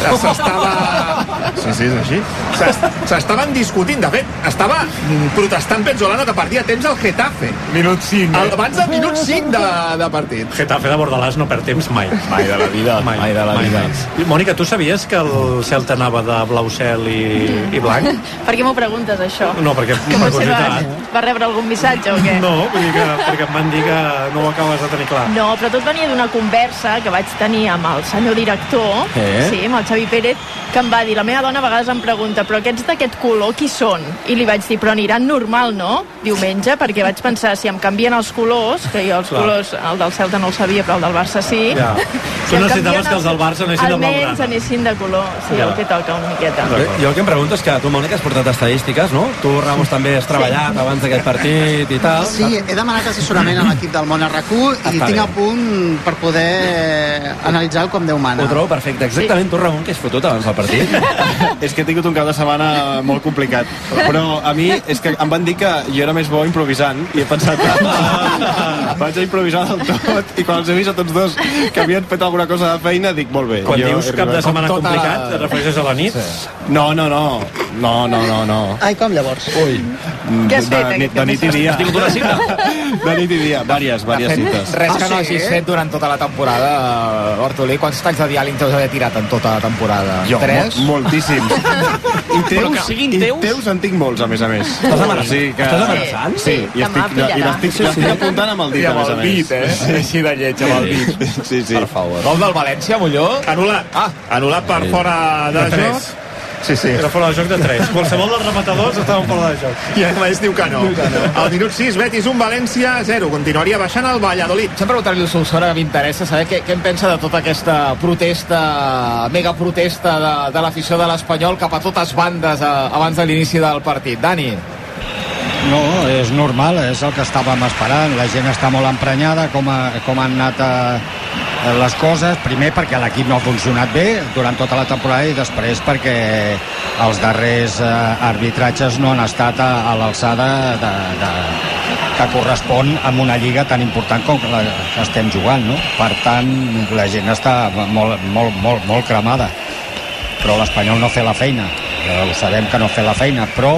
C: s'estaven discutint. De fet, estava protestant Pezzolano que perdia temps al Getafe.
A: Minut 5.
C: Abans del minut 5 de partit.
T: Getafe de Bordalàs no perd temps mai.
A: Mai de la vida. Mai de la vida.
T: Mònica, tu sabies que el Celta anava de blau cel i blanc?
V: Per què m'ho preguntes, això?
T: No, perquè per curiositat.
V: Va rebre algun missatge o què?
T: No, perquè em van dir que no ho acabes de tenir clar.
V: No, però tot venia d'una conversa que vaig tenir amb el senyor director, sí, amb el Xavi Pérez, que em va dir, la meva dona a vegades em pregunta, però aquests d'aquest color qui són? I li vaig dir, però aniran normal, no? Diumenge, perquè vaig pensar, si em canvien els colors, que jo els colors, el del Celta no el sabia, però el del Barça sí.
T: Ja. Tu necessitaves que els del Barça anessin de blaugrana.
V: Almenys anessin de color, sí, el que toca una miqueta.
W: Jo el que em pregunto és que tu, Mònica, has portat estadístiques, no? Tu, Ramos, també has treballat abans d'aquest partit i tal.
S: Sí, he demanat assessorament a l'equip del Món RQ i tinc a punt per poder analitzar el com Déu mana.
W: Ho trobo perfecte. Exactament, tu, Ramon, que has fotut abans del partit.
U: És que he tingut un cap de setmana molt complicat, però a mi és que em van dir que jo era més bo improvisant i he pensat vaig a improvisar del tot, i quan els he vist a tots dos que havien fet alguna cosa de feina, dic, molt bé.
T: Quan dius cap de setmana complicat, et refereixes a la nit?
U: No.
S: Ai, com llavors?
U: Ui.
V: Què has fet?
U: De nit i dia.
T: Has tingut una cita?
U: De nit i dia, vàries cites.
A: Res que no hagis fet durant tota la temporada, Bartolí. Quants talls de diàleg deus haver tirat en tota la temporada?
U: Jo,
A: 3?
U: Moltíssims. I teus en tinc molts, a més a més.
W: Estàs amenaçant?
U: Estàs amenaçant? Sí, i l'estic apuntant amb el dit, a més a més.
A: Dit, així de lleig, amb el dit.
U: Sí.
A: Per favor. Gol del València, Molló?
C: Anul·lat. Anul·lat per fora de joc. Sí.
T: Era fora de joc de 3. Qualsevol dels rematadors estaven fora de joc.
C: I a més diu que no. Al minut 6, Betis 1, València 0. Continuaria baixant el Valladolid.
A: Sempre preguntar-li al Solsona, que m'interessa saber què en pensa de tota aquesta protesta, mega protesta de l'afició de l'Espanyol cap a totes bandes abans de l'inici del partit. Dani?
G: No, és normal, és el que estàvem esperant. La gent està molt emprenyada com han anat les coses, primer perquè l'equip no ha funcionat bé durant tota la temporada i després perquè els darrers arbitratges no han estat a l'alçada que correspon amb una lliga tan important com la que estem jugant, no? Per tant, la gent està molt cremada, però l'Espanyol no fa la feina, ho sabem que no fa la feina, però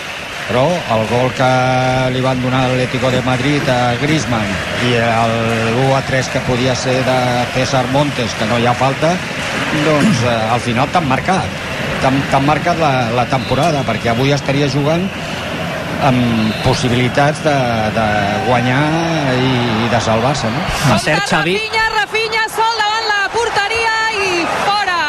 G: el gol que li van donar a l'Atlético de Madrid a Griezmann i el 1-3 que podia ser de César Montes, que no hi ha falta, doncs al final t'han marcat la temporada, perquè avui estaria jugant amb possibilitats de guanyar i de salvar-se, no?
N: Cert, Xavi. Rafinha sol davant la porteria i fora.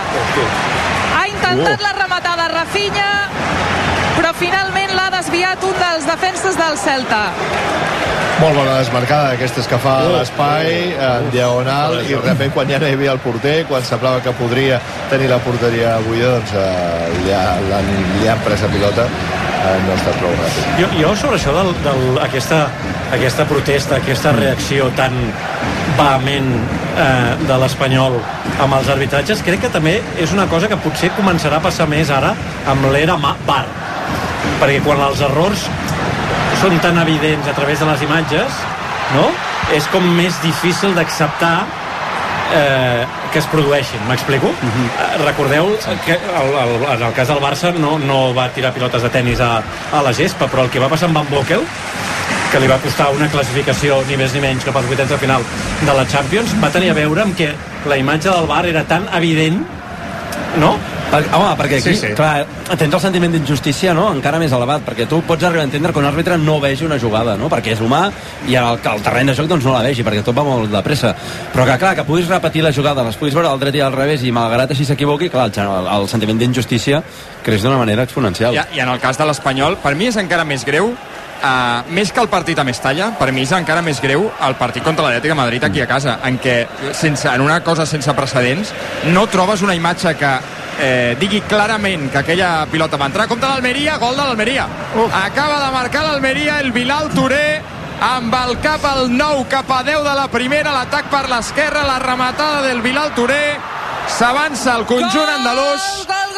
N: Ha intentat la rematada Rafinha, però finalment l'ha desviat un dels defenses del Celta.
E: Molt bona desmarcada d'aquestes que fa a l'espai, en diagonal, i realment quan ja no hi havia el porter, quan semblava que podria tenir la porteria avui, doncs li han pres a pilota, no ha estat prou ràpid.
T: Jo sobre això aquesta protesta, aquesta reacció tan vehement de l'Espanyol amb els arbitratges, crec que també és una cosa que potser començarà a passar més ara amb l'era VAR, perquè quan els errors són tan evidents a través de les imatges, no? És com més difícil d'acceptar que es produeixin, m'explico? Recordeu que en el cas del Barça no va tirar pilotes de tennis a la gespa, però el que va passar amb Van Boekel, que li va costar una classificació ni més ni menys que pels vuitens de final de la Champions, va tenir a veure amb que la imatge del VAR era tan evident, no?
W: Home, perquè aquí, clar, tens el sentiment d'injustícia, no?, encara més elevat, perquè tu pots arribar a entendre que un àrbitre no vegi una jugada, no?, perquè és humà i el terreny de joc doncs no la vegi, perquè tot va molt de pressa, però que clar, que puguis repetir la jugada, les puguis veure al dret i al revés i malgrat així s'equivoqui, clar, el sentiment d'injustícia creix d'una manera exponencial.
Q: I en el cas de l'Espanyol, per mi és encara més greu, més que el partit a Mestalla, per mi és encara més greu el partit contra l'Atlètic de Madrid aquí a casa, en què en una cosa sense precedents no trobes una imatge que digui clarament que aquella pilota va entrar. Compte l'Almeria, gol de l'Almeria. Acaba de marcar l'Almeria el Bilal Touré amb el cap al 9 cap a 10 de la primera, l'atac per l'esquerra, la rematada del Bilal Touré, s'avança el conjunt andalús.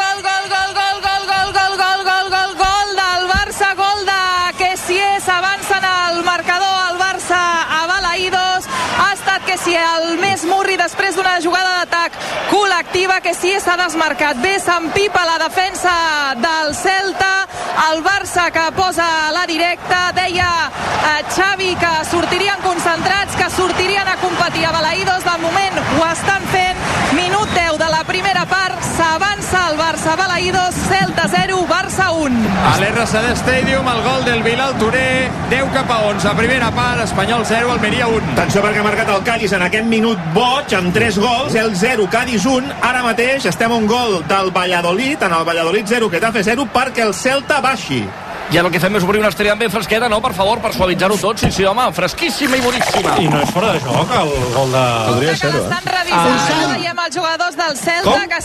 N: Gol del Barça, gol de Kessié, s'avança en el marcador el Barça a Balaïdos. Ha estat Kessié el més murri després d'una jugada d'atac col·lectiva. Kessié s'ha desmarcat bé, s'empipa la defensa del Celta, el Barça que posa la directa. Deia Xavi que sortirien concentrats, que sortirien a competir a Balaïdos. De moment ho estan fent. Minut 10 de la primera part, s'avança el Barça a Balaïdos. Celta 0, Barça 1.
Q: A l'RCD Stadium, el gol del Bilal Touré, 10 cap a 11, primera part, Espanyol 0, Almeria 1.
C: Atenció perquè ha marcat el Cádiz en aquest minut boig, amb 3 gols, el 0, Cádiz 1. Ara mateix estem a un gol del Valladolid, en el Valladolid 0, Getafe 0, perquè el Celta baixi.
O: I ara el que fem és obrir una estrella ben fresqueta, no? Per favor, per suavitzar-ho tot. Sí, home, fresquíssima i boníssima.
T: I no és fora de joc el gol de...
N: Podria ser-ho, Estan revisant, veiem els jugadors del Celta que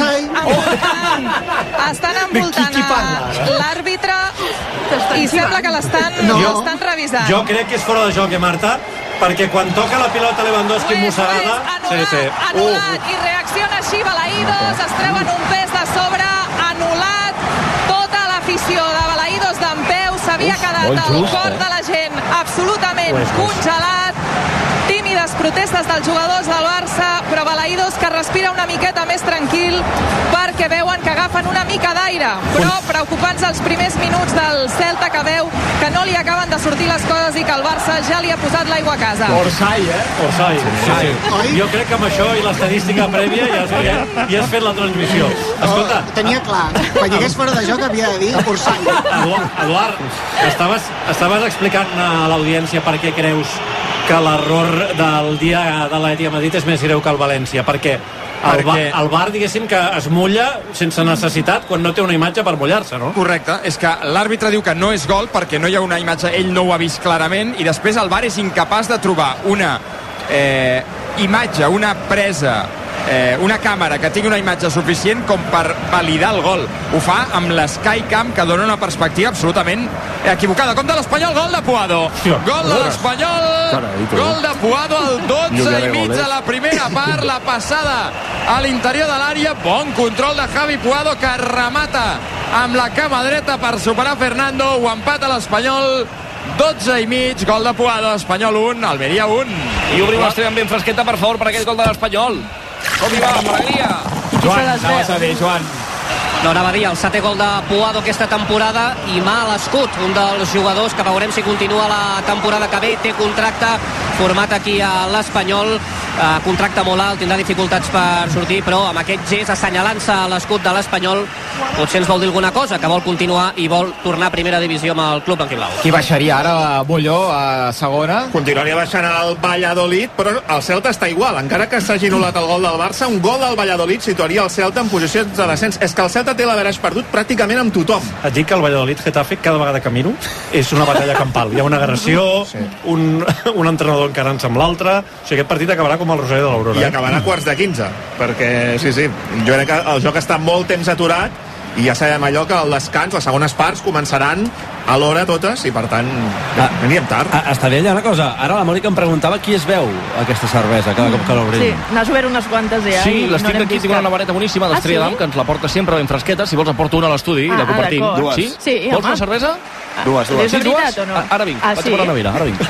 N: estan envoltant l'àrbitre i sembla que l'estan revisant.
T: Jo crec que és fora de joc, Marta, perquè quan toca la pilota Lewandowski mossegada...
N: Anul·lat, i reacciona així Balaïdos, es treuen un pes de sobre, anul·lat, tota l'afició de Balaïdos d'en peu, s'havia quedat el cor de la gent absolutament congelat. Tímides protestes dels jugadors del Barça, però Balaïdos que respira una miqueta més tranquil perquè veuen que agafen una mica d'aire, però preocupants els primers minuts del Celta, que veu que no li acaben de sortir les coses i que el Barça ja li ha posat l'aigua a casa.
T: Orsay. Sí. Jo crec que amb això i l'estadística prèvia ja has fet la transmissió. Escolta,
S: tenia clar, quan hi hagués fora de joc havia de dir Orsay.
T: Eduard, estaves explicant a l'audiència per què creus que l'error del dia de l'Atlètic de Madrid és més greu que el València, perquè el VAR, diguéssim, que es mulla sense necessitat quan no té una imatge per mullar-se, no?
Q: Correcte, és que l'àrbitre diu que no és gol perquè no hi ha una imatge, ell no ho ha vist clarament, i després el VAR és incapaç de trobar una imatge, una presa, una càmera que tingui una imatge suficient com per validar el gol. Ho fa amb l'Skycam, que dona una perspectiva absolutament equivocada. Com de l'Espanyol, gol de Puado. Gol de l'Espanyol, gol de Puado al 12,5 de la primera part, la passada a l'interior de l'àrea, bon control de Javi Puado, que remata amb la cama dreta per superar Fernando, ho empata l'Espanyol 12,5, gol de Puado, Espanyol 1, Almeria 1.
O: I obrim l'estrella ben fresqueta, per favor, per aquest gol de l'Espanyol. Com hi va, alegria?
A: Joan, anaves a dir, Joan.
B: No, anava a dir, el setè gol de Puado aquesta temporada i mà a l'escut, un dels jugadors que veurem si continua la temporada que ve, té contracte format aquí a l'Espanyol, contracte molt alt, tindrà dificultats per sortir, però amb aquest gest assenyalant-se a l'escut de l'Espanyol potser ens vol dir alguna cosa, que vol continuar i vol tornar a primera divisió amb el club blanquiblau.
A: Qui baixaria ara a Molló a segona?
C: Continuaria baixant el Valladolid, però el Celta està igual, encara que s'hagi anul·lat el gol del Barça, un gol del Valladolid situaria el Celta en posicions de descens. És que el Celta té l'averaix perdut pràcticament amb tothom.
T: Et dic que el Valladolid-Getafe, cada vegada que miro, és una batalla campal. Hi ha una agressió, un entrenador encarant-se amb l'altre. O sigui, aquest partit acabarà com el Rosario de l'Aurora.
C: I acabarà quarts de 15, perquè, sí, jo crec que el joc està molt temps aturat i ja sabem allò que el descans, les segones parts començaran a l'hora totes i per tant anirem tard.
W: Està bé, hi ha una cosa, ara la Mònica em preguntava qui es veu aquesta cervesa cada cop que l'obrim.
V: Sí, n'has obert unes quantes ja.
O: Sí, l'estic d'aquí, tinc una navareta boníssima d'Estrella d'Am, que ens la porta sempre ben fresqueta. Si vols aporto una a l'estudi i la compartim.
V: Dues.
O: Sí? Vols una cervesa?
V: Dues. És veritat o no?
O: Ara vinc, vaig a per la nevera, ara vinc.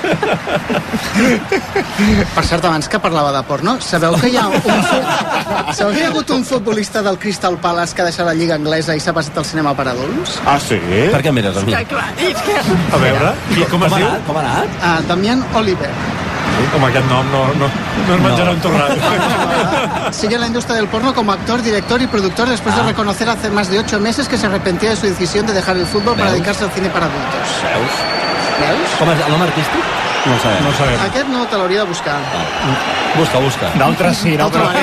S: Per cert, abans que parlava de porno, sabeu que hi ha sabeu que hi ha hagut un futbolista del Crystal Palace que ha deixat la lliga anglesa i s'ha passat al cinema per adults?
C: Ah, sí?
W: Per què mires a mi?
U: A veure, com es diu?
W: Com ha anat?
S: Damian Oliver.
U: Home, aquest nom no es menjarà un torrat.
S: Sigue en la industria del porno como actor, director y productor después de reconocer hace más de 8 meses que se arrepentía de su decisión de dejar el fútbol para dedicarse al cine para adultos. Veus?
W: Com és el nom artístic? No ho sabem.
S: Aquest no te l'hauria de buscar.
W: Busca.
A: D'altres sí,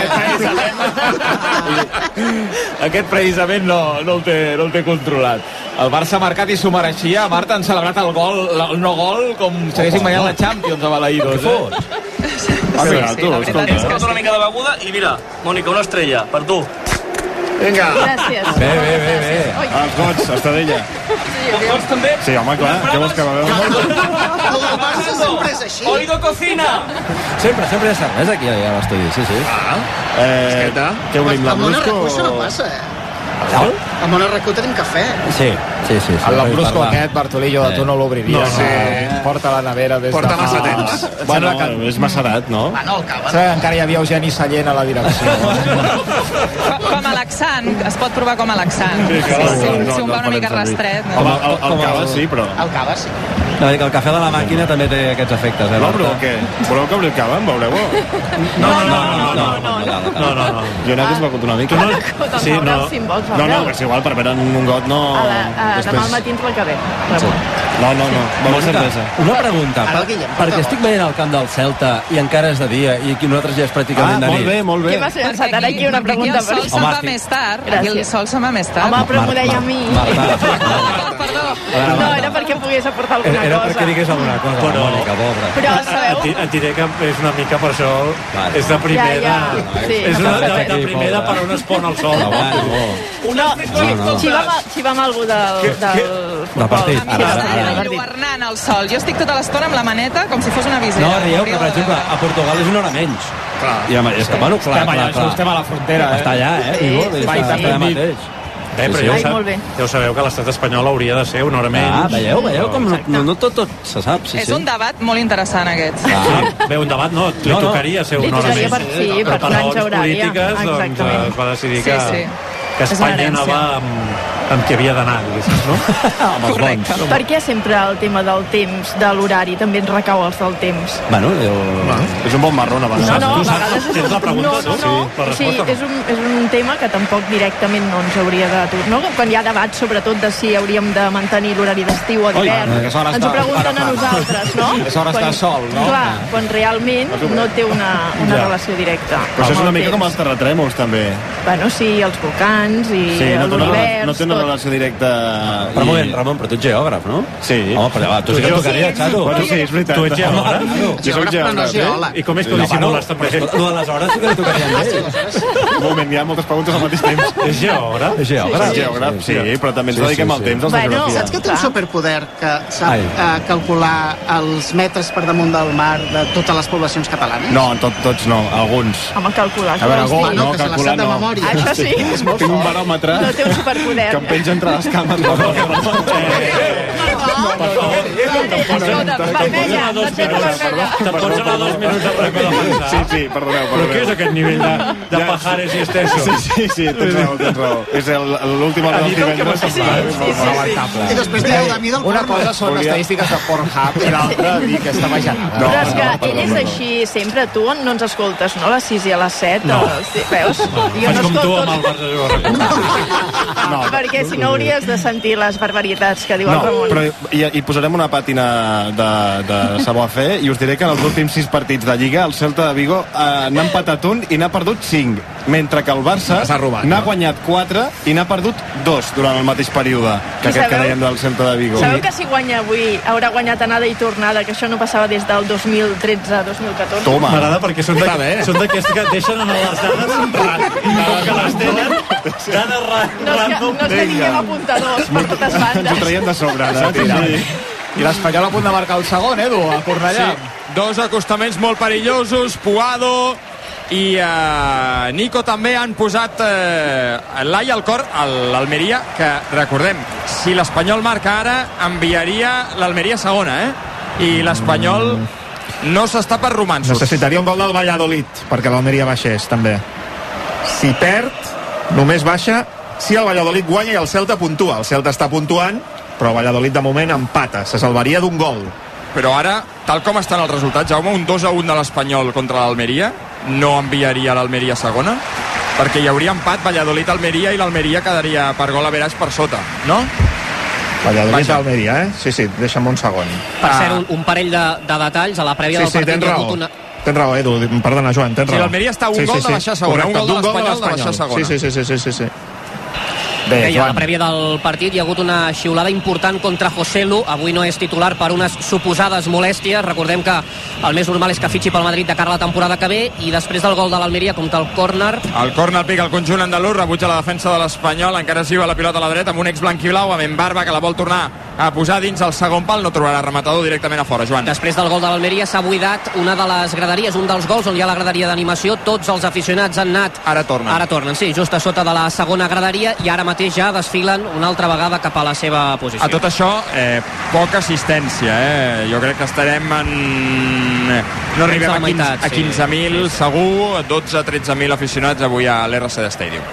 A: Aquest precisament no el té controlat. El Barça ha marcat i s'ho mereixia. Marta, han celebrat el no gol com si haguessin guanyat la Champions a Balaïdos.
W: Què fots?
O: He portat una mica de beguda i mira, Mònica, una estrella, per tu.
C: Vinga.
V: Gràcies.
W: Bé.
U: Els gots, Estadella.
O: Els gots també?
U: Sí, home, clar, què vols que beveu?
S: El Barça sempre és així.
O: Oído cocina!
W: Sempre hi ha cervesa aquí a l'estudi, sí.
U: Què obrim, la
S: Al Monaco
U: Brusco?
S: això no passa,
W: Val?
S: Al Monaco tenim cafè.
W: Sí.
A: El Lambrusco aquest, Bartolillo, de tu no l'obriries.
C: No, sí.
A: Porta la nevera des
C: Porta
A: de...
C: massa temps.
U: Bueno, és massarat, no?
S: Bueno, el cava.
A: Encara hi havia Eugeni Sallent a la direcció.
N: Com a laxant, es pot provar com a laxant.
U: Sí, clar,
N: Si un va una mica rastret.
U: Home, el cava sí, però...
S: El cava sí.
W: El cafè de la màquina també té aquests efectes,
U: No, però què? Voleu que obri el cava? En veureu-ho?
V: No.
U: Jo n'he desbegut una mica.
V: Sí, no.
U: No, és igual, per veure un got no...
V: Demà al matí ens l'acabem.
U: No. Vamos cervesa.
W: Una pregunta,
S: Ara el Guillem,
W: perquè
S: porta
W: estic veient el camp del Celta i encara és de dia i aquí nosaltres ja és pràcticament de nit.
U: Molt bé.
V: Què m'has pensat? Ara aquí una pregunta per
N: el sol se'n va més tard. Aquí el sol se'n va més tard.
V: Home, però m'ho deia a mi.
W: Perdó.
V: No, era perquè pogués aportar alguna cosa.
W: Era perquè digués alguna cosa,
U: Però-
W: Mònica, pobra.
V: Però sabeu...
U: Et diré que és una mica per això... És de primer
V: Ja. Sí,
U: És
V: no
U: una
V: passa res.
U: de primer de per on es pon el sol.
V: No, xiva amb algú del futbol.
W: partit.
N: Ara. Governant el sol. Jo estic tota l'estona amb la maneta com si fos una visera.
W: No, rieu, que per exemple, a Portugal és una hora menys. I és que, bueno, clar.
A: Estem a la frontera,
W: Està allà, Vigo, està allà mateix.
U: Però ja ho sabeu que l'estat espanyol hauria de ser una hora menys.
W: Veieu com no tot se sap.
N: És un debat molt interessant, aquest.
U: Bé, un debat no, li tocaria ser una hora
V: tocaria
U: menys.
V: per
U: raons
V: horària.
U: polítiques, doncs
V: Exactament.
U: es va decidir
N: Sí, sí.
U: que
N: És una
U: Espanya
N: herència.
U: anava amb qui havia d'anar, diguéssim, no?
W: Amb els bons.
V: Per què sempre el tema del temps, de l'horari, també ens recau els del temps?
W: Bueno,
U: És un bon marrón, abans.
V: No, a
U: Tu saps?
V: vegades és
U: Tens la pregunta,
V: no,
U: tu?
V: no.
U: La
V: O sigui,
U: resposta,
V: és un tema que tampoc directament no ens hauria de... No? Quan hi ha debat, sobretot, de si hauríem de mantenir l'horari d'estiu o d'hivern,
A: que és hora
V: ens ho pregunten a nosaltres, no?
A: És hora d'estar sol, no?
V: Clar, quan realment no té una relació directa.
U: Però això és
V: amb
U: una
V: el
U: mica com
V: temps.
U: els terratrèmols, també.
V: Bueno, sí, els volcans i l'univers,
U: no té una
V: tot.
U: relació directa...
W: Però un moment, Ramon, però tu ets geògraf, no?
U: Sí.
W: Home, però tu sí que et tocaria, xato.
U: Bueno, sí, és veritat. Tu ets geògraf? Jo soc
S: Però no geòleg.
U: I com és que ho dissimules, també?
W: Lo de les hores sí que li tocaria a ell.
U: Un moment, hi ha moltes preguntes al mateix temps. És geògraf? És geògraf, sí, però també ens dediquem al temps, als de geografia.
S: Saps que té un superpoder que sap calcular els metres per damunt del mar de totes les poblacions catalanes?
U: No, tots no, alguns.
V: Home, calcular.
U: A veure,
V: vols dir?
U: no,
S: que se la
U: calcular
S: sap de
U: no.
S: memòria.
V: Això sí.
S: És molt
U: Tinc un
S: fort.
U: baròmetre
V: No té un superpoder.
U: que em penja entre les cames.
V: Escolta, vermella, targeta vermella.
U: Te'n pots anar 2 minuts de prèmio de pensar. Sí, perdoneu. Però què és aquest nivell de pajares i estesos? Sí, tens raó. És l'última hora del divendres.
S: I després dieu de mi del
A: Una
S: porno.
A: cosa són estadístiques de Pornhub i l'altra dir que està bajanada.
V: Però és que ell és així sempre. Tu no ens escoltes, no? A les 6 i a les 7.
U: No.
V: Veus? Jo no
U: com tu
V: escolto.
U: amb el Barça
V: No, perquè si no hauries de sentir les barbaritats que diu el
U: No,
V: Ramon.
U: però hi posarem una pàtina de sabó a fer i us diré que en els últims 6 partits de Lliga el Celta de Vigo n'ha empatat un i n'ha perdut 5, mentre que el Barça n'ha guanyat 4 i n'ha perdut 2 durant el mateix període que aquest que dèiem del Celta de Vigo.
V: Sabeu que si guanya avui haurà guanyat anada i tornada, que això no passava des del 2013-2014?
U: Toma. M'agrada perquè són d'aquests que deixen anar les dades i com que les tenen
V: No és que tinguem apuntadors per totes bandes.
C: Ens ho traiem de sobre.
A: I l'Espanyol a punt de marcar el segon, Edu, a Cornellà.
Q: Sí, dos acostaments molt perillosos, Puado i Nico també han posat l'ai al cor a l'Almeria, que recordem, si l'Espanyol marca ara, enviaria l'Almeria segona, i l'Espanyol no s'està per romansos.
C: Necessitaria un gol del Valladolid perquè l'Almeria baixés, també. Si perd, només baixa si el Valladolid guanya i el Celta puntua. El Celta està puntuant, però el Valladolid de moment empata, se salvaria d'un gol.
Q: Però ara, tal com estan els resultats, Jaume, un 2-1 de l'Espanyol contra l'Almeria no enviaria l'Almeria segona, perquè hi hauria empat Valladolid-Almeria i l'Almeria quedaria per gol a veràs per sota, no?
C: Valladolid-Almeria, Sí, deixa'm un segon.
B: Per cert, un parell de detalls a la prèvia del partit.
C: Tens raó. Tens raó, Edu, perdona, Joan, tens raó.
Q: Si l'Almeria està un gol de baixar segona, un gol de l'Espanyol de baixar segona.
C: Sí.
B: Bé, a la prèvia del partit hi ha hagut una xiulada important contra Joselu. Avui no és titular per unes suposades molèsties. Recordem que el més normal és que fitxi pel Madrid de cara a la temporada que ve, i després del gol de l'Almeria compta el córner.
Q: El córner pica el conjunt andalús, rebutja la defensa de l'Espanyol, encara es lliga la pilota a la dreta amb un ex blanquiblau, amb Embarba, que la vol tornar a posar dins el segon pal, no trobarà rematador, directament a fora, Joan.
B: Després del gol de l'Almeria s'ha buidat una de les graderies, un dels gols on hi ha la graderia d'animació. Tots els aficionats han anat...
Q: Ara tornen,
B: sí, just a sota de la segona graderia, i ara mateix ja desfilen una altra vegada cap a la seva posició.
Q: A tot això, poca assistència, Jo crec que estarem en... No arribem a 15.000 segur, 12-13.000 aficionats avui a l'RC Stadium.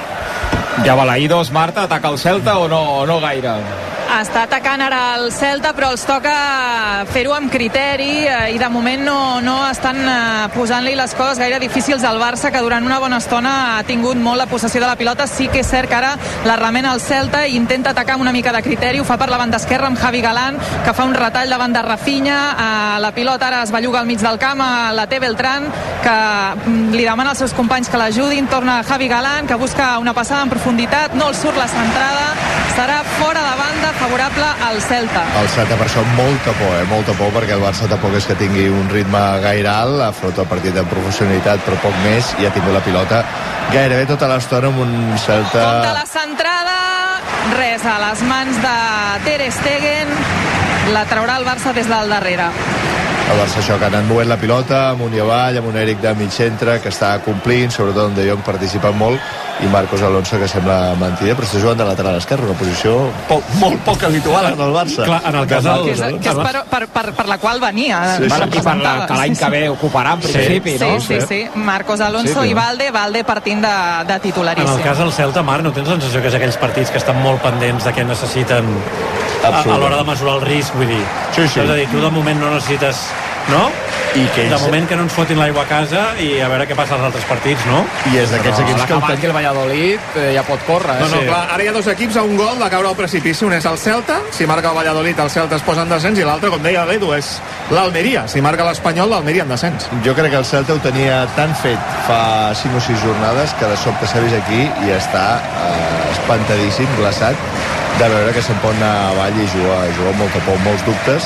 A: Ja Balaïdos, Marta, ataca el Celta o no gaire?
N: Està atacant ara el Celta, però els toca fer-ho amb criteri, i de moment no estan posant-li les coses gaire difícils al Barça, que durant una bona estona ha tingut molt la possessió de la pilota. Sí que és cert que ara la remena el Celta i intenta atacar amb una mica de criteri. Ho fa per la banda esquerra amb Javi Galán, que fa un retall davant de Rafinha. La pilota ara es belluga al mig del camp, la té Beltrán, que li demana als seus companys que l'ajudin. Torna Javi Galán, que busca una passada en profunditat, no el surt la centrada, serà fora de banda, favorable al Celta.
E: El Celta, per això, molta por, perquè el Barça tampoc és que tingui un ritme gaire alt, afronta el partit amb professionalitat, però poc més, i ha tingut la pilota gairebé tota l'estona amb un Celta...
N: Compte la centrada, res, a les mans de Ter Stegen, la traurà el Barça des del darrere.
E: El Barça, això, que ha anat movent la pilota amunt i avall, amb un Eric de mig centre que està complint, sobretot on De Jong participa molt, i Marcos Alonso, que sembla mentida, però està jugant de lateral esquerre, una posició molt poc habitual en el Barça.
T: Clar, en el cas
N: que és per la qual venia.
A: I per que l'any que ve ocuparà en principi, no?
N: Sí. Marcos Alonso i Valde partint de titularíssim.
T: En el cas del Celta, Marc, no tens la sensació que és aquells partits que estan molt pendents de què necessiten a l'hora de mesurar el risc, vull dir?
E: Sí.
T: És a dir, tu de moment no necessites, no?
E: I que
T: de moment que no ens fotin l'aigua a casa i a veure què passa als altres partits, no?
E: I és d'aquests equips
A: que el Valladolid ja pot córrer.
C: Clar, ara hi ha dos equips a un gol de caure al precipici. Un és el Celta, si marca el Valladolid el Celta es posa en descens, i l'altre, com deia l'Edu, és l'Almeria. Si marca l'Espanyol, l'Almeria en descens.
E: Jo crec que el Celta ho tenia tan fet fa 5 o 6 jornades que de sobte s'ha vist aquí i està espantadíssim, glaçat, de veure que se'n pot anar avall i jugar amb molta por, molts dubtes,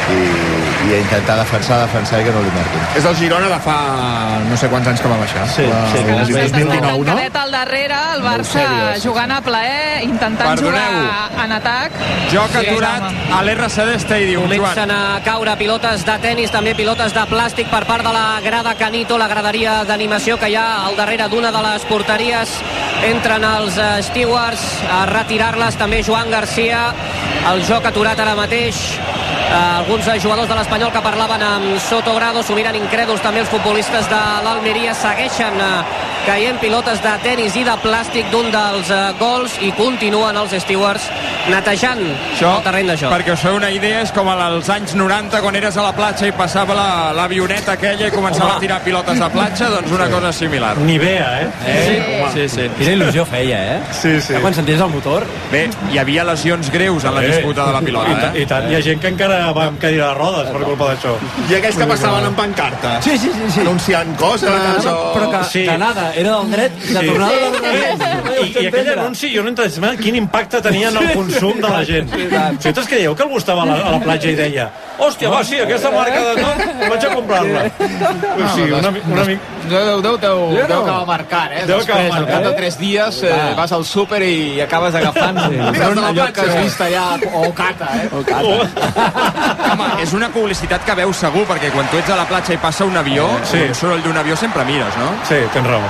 E: i a intentar defensar i que no li marquin.
C: És el Girona de fa no sé quants anys que va baixar.
E: Sí.
C: El 2019, no?
N: Al darrere, el Barça jugant a plaer, intentant jugar en atac.
Q: Joc aturat a l'RC Stadium.
B: Comencen a caure pilotes de tennis, també pilotes de plàstic per part de la grada Canito, la graderia d'animació que hi ha al darrere d'una de les porteries. Entren els stewards a retirar-les, també Joan Garcia. El joc aturat ara mateix. Alguns jugadors de l'Espanyol que parlaven amb Sotogrado, s'ho miren incrèduls també els futbolistes de l'Almeria. Segueixen caient pilotes de tenis i de plàstic d'un dels gols, i continuen els stewards netejant el terreny de joc.
Q: Perquè us feu una idea, és com als anys 90 quan eres a la platja i passava l'avioneta aquella i començava a tirar pilotes de platja, doncs una cosa similar.
T: Nivea,
Q: Sí.
W: Quina il·lusió feia,
C: Sí.
W: Quan senties el motor?
Q: Bé, hi havia lesions greus en la disputa de la pilota.
T: I tant, hi ha gent que encara va amb cadira de rodes per culpa d'això.
C: I aquells que passaven amb pancartes.
W: Sí.
C: Anunciant coses.
W: Però que de nada, era del dret de tornada del dret.
T: I aquell anunci, jo no entenc quin impacte tenia en el consum de la gent. Vosaltres creieu que algú estava a la platja i deia hòstia, va, sí, aquesta marca de tot, vaig a comprar-la. Sí, una mica...
A: Deu acabar marcant, després, al cap de 3 dies vas al súper i acabes agafant allò que has vist allà, o cata.
Q: Home, és una publicitat que veus segur, perquè quan tu ets a la platja i passa un avió, un soroll d'un avió sempre mires, no?
T: Sí, tens raó.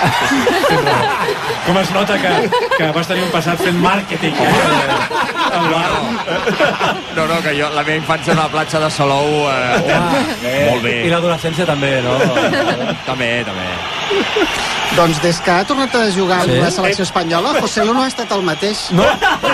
T: Com es nota que vas tenir un passat fent màrqueting al bar.
Q: No, que jo, la meva infància a la platja de Salou, molt bé.
W: I l'adolescència també, no?
Q: També.
S: Doncs des que ha tornat a jugar amb la selecció espanyola, José Lu no ha estat el mateix.
T: No?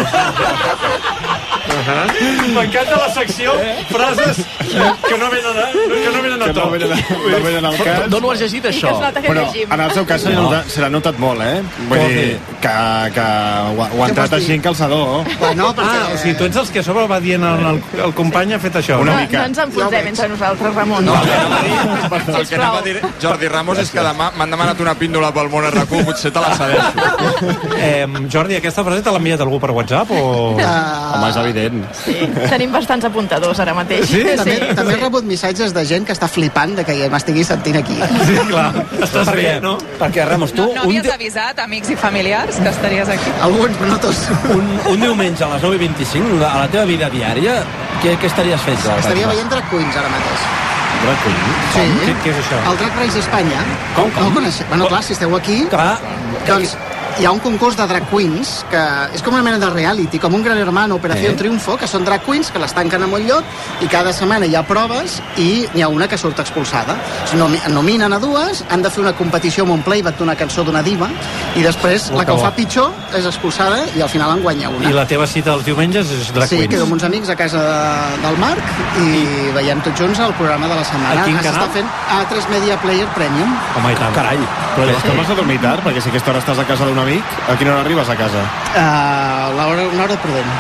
T: M'encanta la secció, frases que no venen a tot.
U: No venen al cas.
O: D'on ho has llegit, això?
U: Però en el seu cas se l'ha notat molt, Vull dir que ho ha entrat així en calçador.
T: O sigui, tu ets els que a sobre va dient el company ha fet això.
U: Una mica.
V: No ens enfonsem entre nosaltres, Ramon.
Q: No, el que anava a dir Jordi Ramos és que demà m'han demanat una píndola pel món RQ, potser te la cedeixo.
T: Jordi, aquesta frase te l'ha enviat algú per WhatsApp o...?
U: Home, és evident.
V: Sí, tenim bastants apuntadors ara mateix.
S: Sí? També he rebut missatges de gent que està flipant de que ja m'estigui sentint aquí.
T: Sí, clar. Estàs bé, no?
W: Perquè, Ramos, tu...
N: No havies avisat amics i familiars que estaries aquí?
S: Alguns, però no tots.
W: Un diumenge a les 9:25, a la teva vida diària, què estaries fent?
S: Estaria veient Drag Queens ara mateix.
W: Drag Queens?
S: Sí.
W: Què és això?
S: El Drag Race d'Espanya.
W: Com?
S: Bueno, clar, si esteu aquí... Doncs hi ha un concurs de drag queens que és com una mena de reality, com un Gran Hermano, Operació Triunfo, que són drag queens que les tanquen en un lloc i cada setmana hi ha proves i n'hi ha una que surt expulsada. Nominen a dues, han de fer una competició amb un playback d'una cançó d'una diva i després la que ho fa pitjor és expulsada i al final en guanya una.
T: I la teva cita els diumenges és drag queens?
S: Sí, quedo amb uns amics a casa del Marc i veiem tots junts el programa de la setmana.
T: A quin canal?
S: S'està fent a 3 Media Player Premium.
T: Home, i tant.
W: Carai.
U: Però llavors que vas a dormir tard, perquè si aquesta hora estàs a casa d'un amic, a quina hora arribes a casa?
S: Una hora prudent.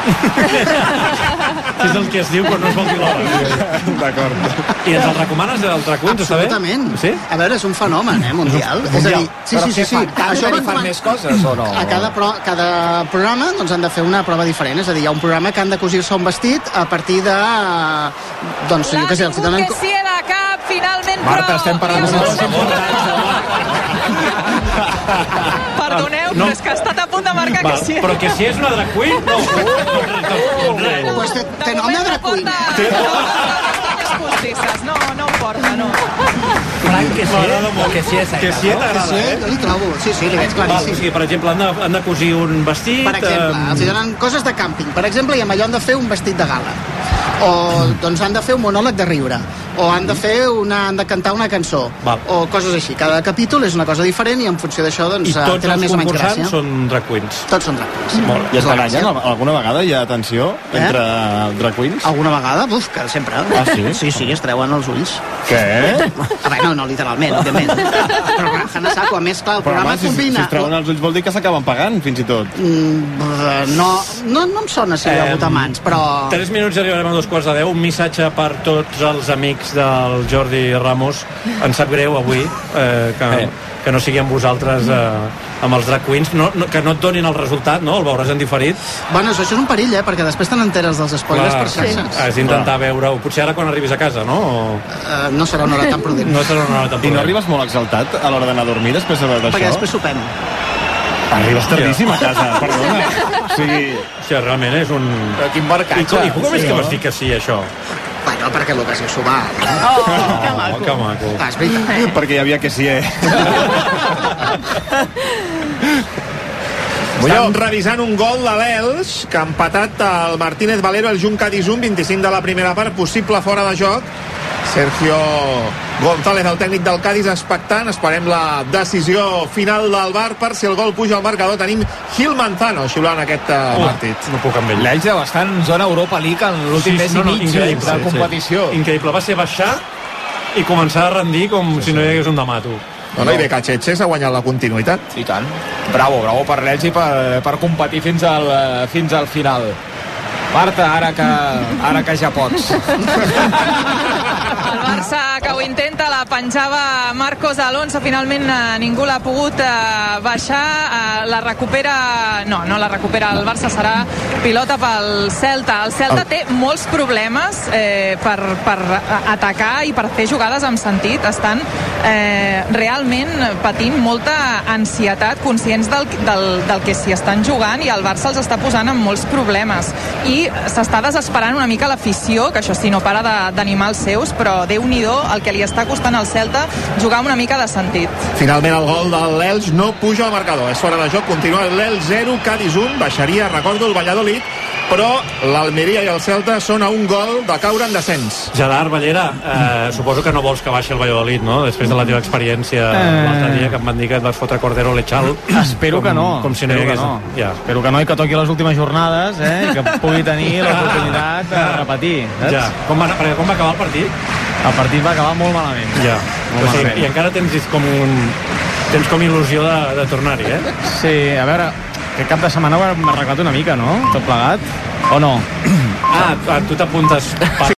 T: És el que es diu quan no es vol dir l'hora.
U: D'acord.
T: I ens el recomanes, el Drag Queens, està bé?
S: Absolutament.
T: Sí?
S: A veure, és un fenomen, mundial. És a dir, sí.
A: Això fan més coses o no?
S: A cada programa doncs, han de fer una prova diferent. És a dir, hi ha un programa que han de cosir-se un vestit a partir de... Doncs, jo què sé, els donen...
N: Que sí a la cap, finalment,
A: Marta, estem parlant de coses importants.
N: Perdoneu, però és que ha estat a punt de marcar que sí.
T: Però que si és una drag queen, no.
S: Pues té nom de drag queen.
N: No ho porta, no.
W: Frank, que sí és
T: que sí t'agrada,
S: Jo li trobo, sí, li veig claríssim.
T: O sigui, per exemple, han de cosir un vestit...
S: Per exemple, els donen coses de càmping. Per exemple, i amb allò han de fer un vestit de gala. O doncs han de fer un monòleg de riure. O han de cantar una cançó. O coses així. Cada capítol és una cosa diferent i en funció d'això doncs, tenen més o menys gràcia.
T: I tots els concursants són drag queens?
S: Tots són drag queens.
T: Molt bé.
U: I es barallen? Alguna vegada hi ha tensió entre drag queens?
S: Alguna vegada? Uf, que sempre.
U: Ah, sí?
S: Sí, es treuen els ulls.
U: Què?
S: A veure, no literalment, òbviament. Però Hannah Saco, a més, clar, el programa combina...
U: Si es treuen els ulls vol dir que s'acaben pagant, fins i tot.
S: No em sona si hi ha hagut amants, però...
T: 3 minuts i arribarem a 2:15. Un missatge per tots els amics del Jordi Ramos. Em sap greu avui que no sigui amb vosaltres amb els drag queens, que no et donin el resultat, no? El veuràs en diferit.
S: Bueno, això és un perill, perquè després te n'enteres dels spoilers per xarxes.
T: Has d'intentar veure-ho, potser ara quan arribis a casa, no?
S: No serà una hora tan prudent.
T: No serà una hora tan prudent.
U: I no arribes molt exaltat a l'hora d'anar a dormir després de veure això?
S: Perquè després sopem.
U: Arribes tardíssim a casa, perdona. O sigui...
T: Sí, realment és un...
A: Quin marcatge.
T: I com és que vas dir que sí, això?
S: Bueno, perquè l'ocasió s'ho va.
T: Que maco.
S: És veritat.
U: Perquè hi havia que sí,
C: Estan revisant un gol de l'Elx que ha empatat el Martínez Valero, el Jun Cádiz 1, 25 de la primera part, possible fora de joc. Sergio González, el tècnic del Cádiz, expectant. Esperem la decisió final del VAR per si el gol puja al marcador. Tenim Gil Manzano xiulant aquest partit.
T: No puc amb ell.
A: L'Elx deu estar en zona Europa League en l'últim mes i mig de competició.
T: Increïble, va ser baixar i començar a rendir com si no hi hagués un demà, tu.
C: No, i Becachetse s'ha guanyat la continuïtat.
A: I tant. Bravo per l'Elx i per competir fins al final. Marta, ara que ja pots.
N: El Barça que ho intenta, la penjava Marcos Alonso, finalment ningú l'ha pogut baixar, la recupera, no la recupera el Barça, serà pilota pel Celta. El Celta té molts problemes per atacar i per fer jugades amb sentit, estan realment patint molta ansietat, conscients del que s'hi estan jugant, i el Barça els està posant en molts problemes i s'està desesperant una mica l'afició, que això sí, no para d'animar els seus, però Déu-n'hi-do el que li està costant al Celta jugar amb una mica de sentit.
C: Finalment el gol de l'Elx no puja al marcador, és fora de joc, continua l'Elx 0, Cádiz 1, baixaria, recordo, el Valladolid, però l'Almeria i el Celta són a un gol de caure en descens.
T: Gerard Ballera, suposo que no vols que baixi el Valladolid, no? Després de la teva experiència l'altre dia que em van dir que et vas fotre Cordero Lechal.
D: Espero que no.
T: Com si no hi hagués... Ja.
D: Espero que no, i que toqui les últimes jornades, i que pugui tenir l'oportunitat de repetir. Saps?
T: Ja. Com va acabar el partit?
D: El partit va acabar molt malament.
T: Ja. I encara tens com il·lusió de tornar-hi,
D: Sí, a veure, aquest cap de setmana ho hem arreglat una mica, no? Tot plegat? O no?
T: Tu t'apuntes...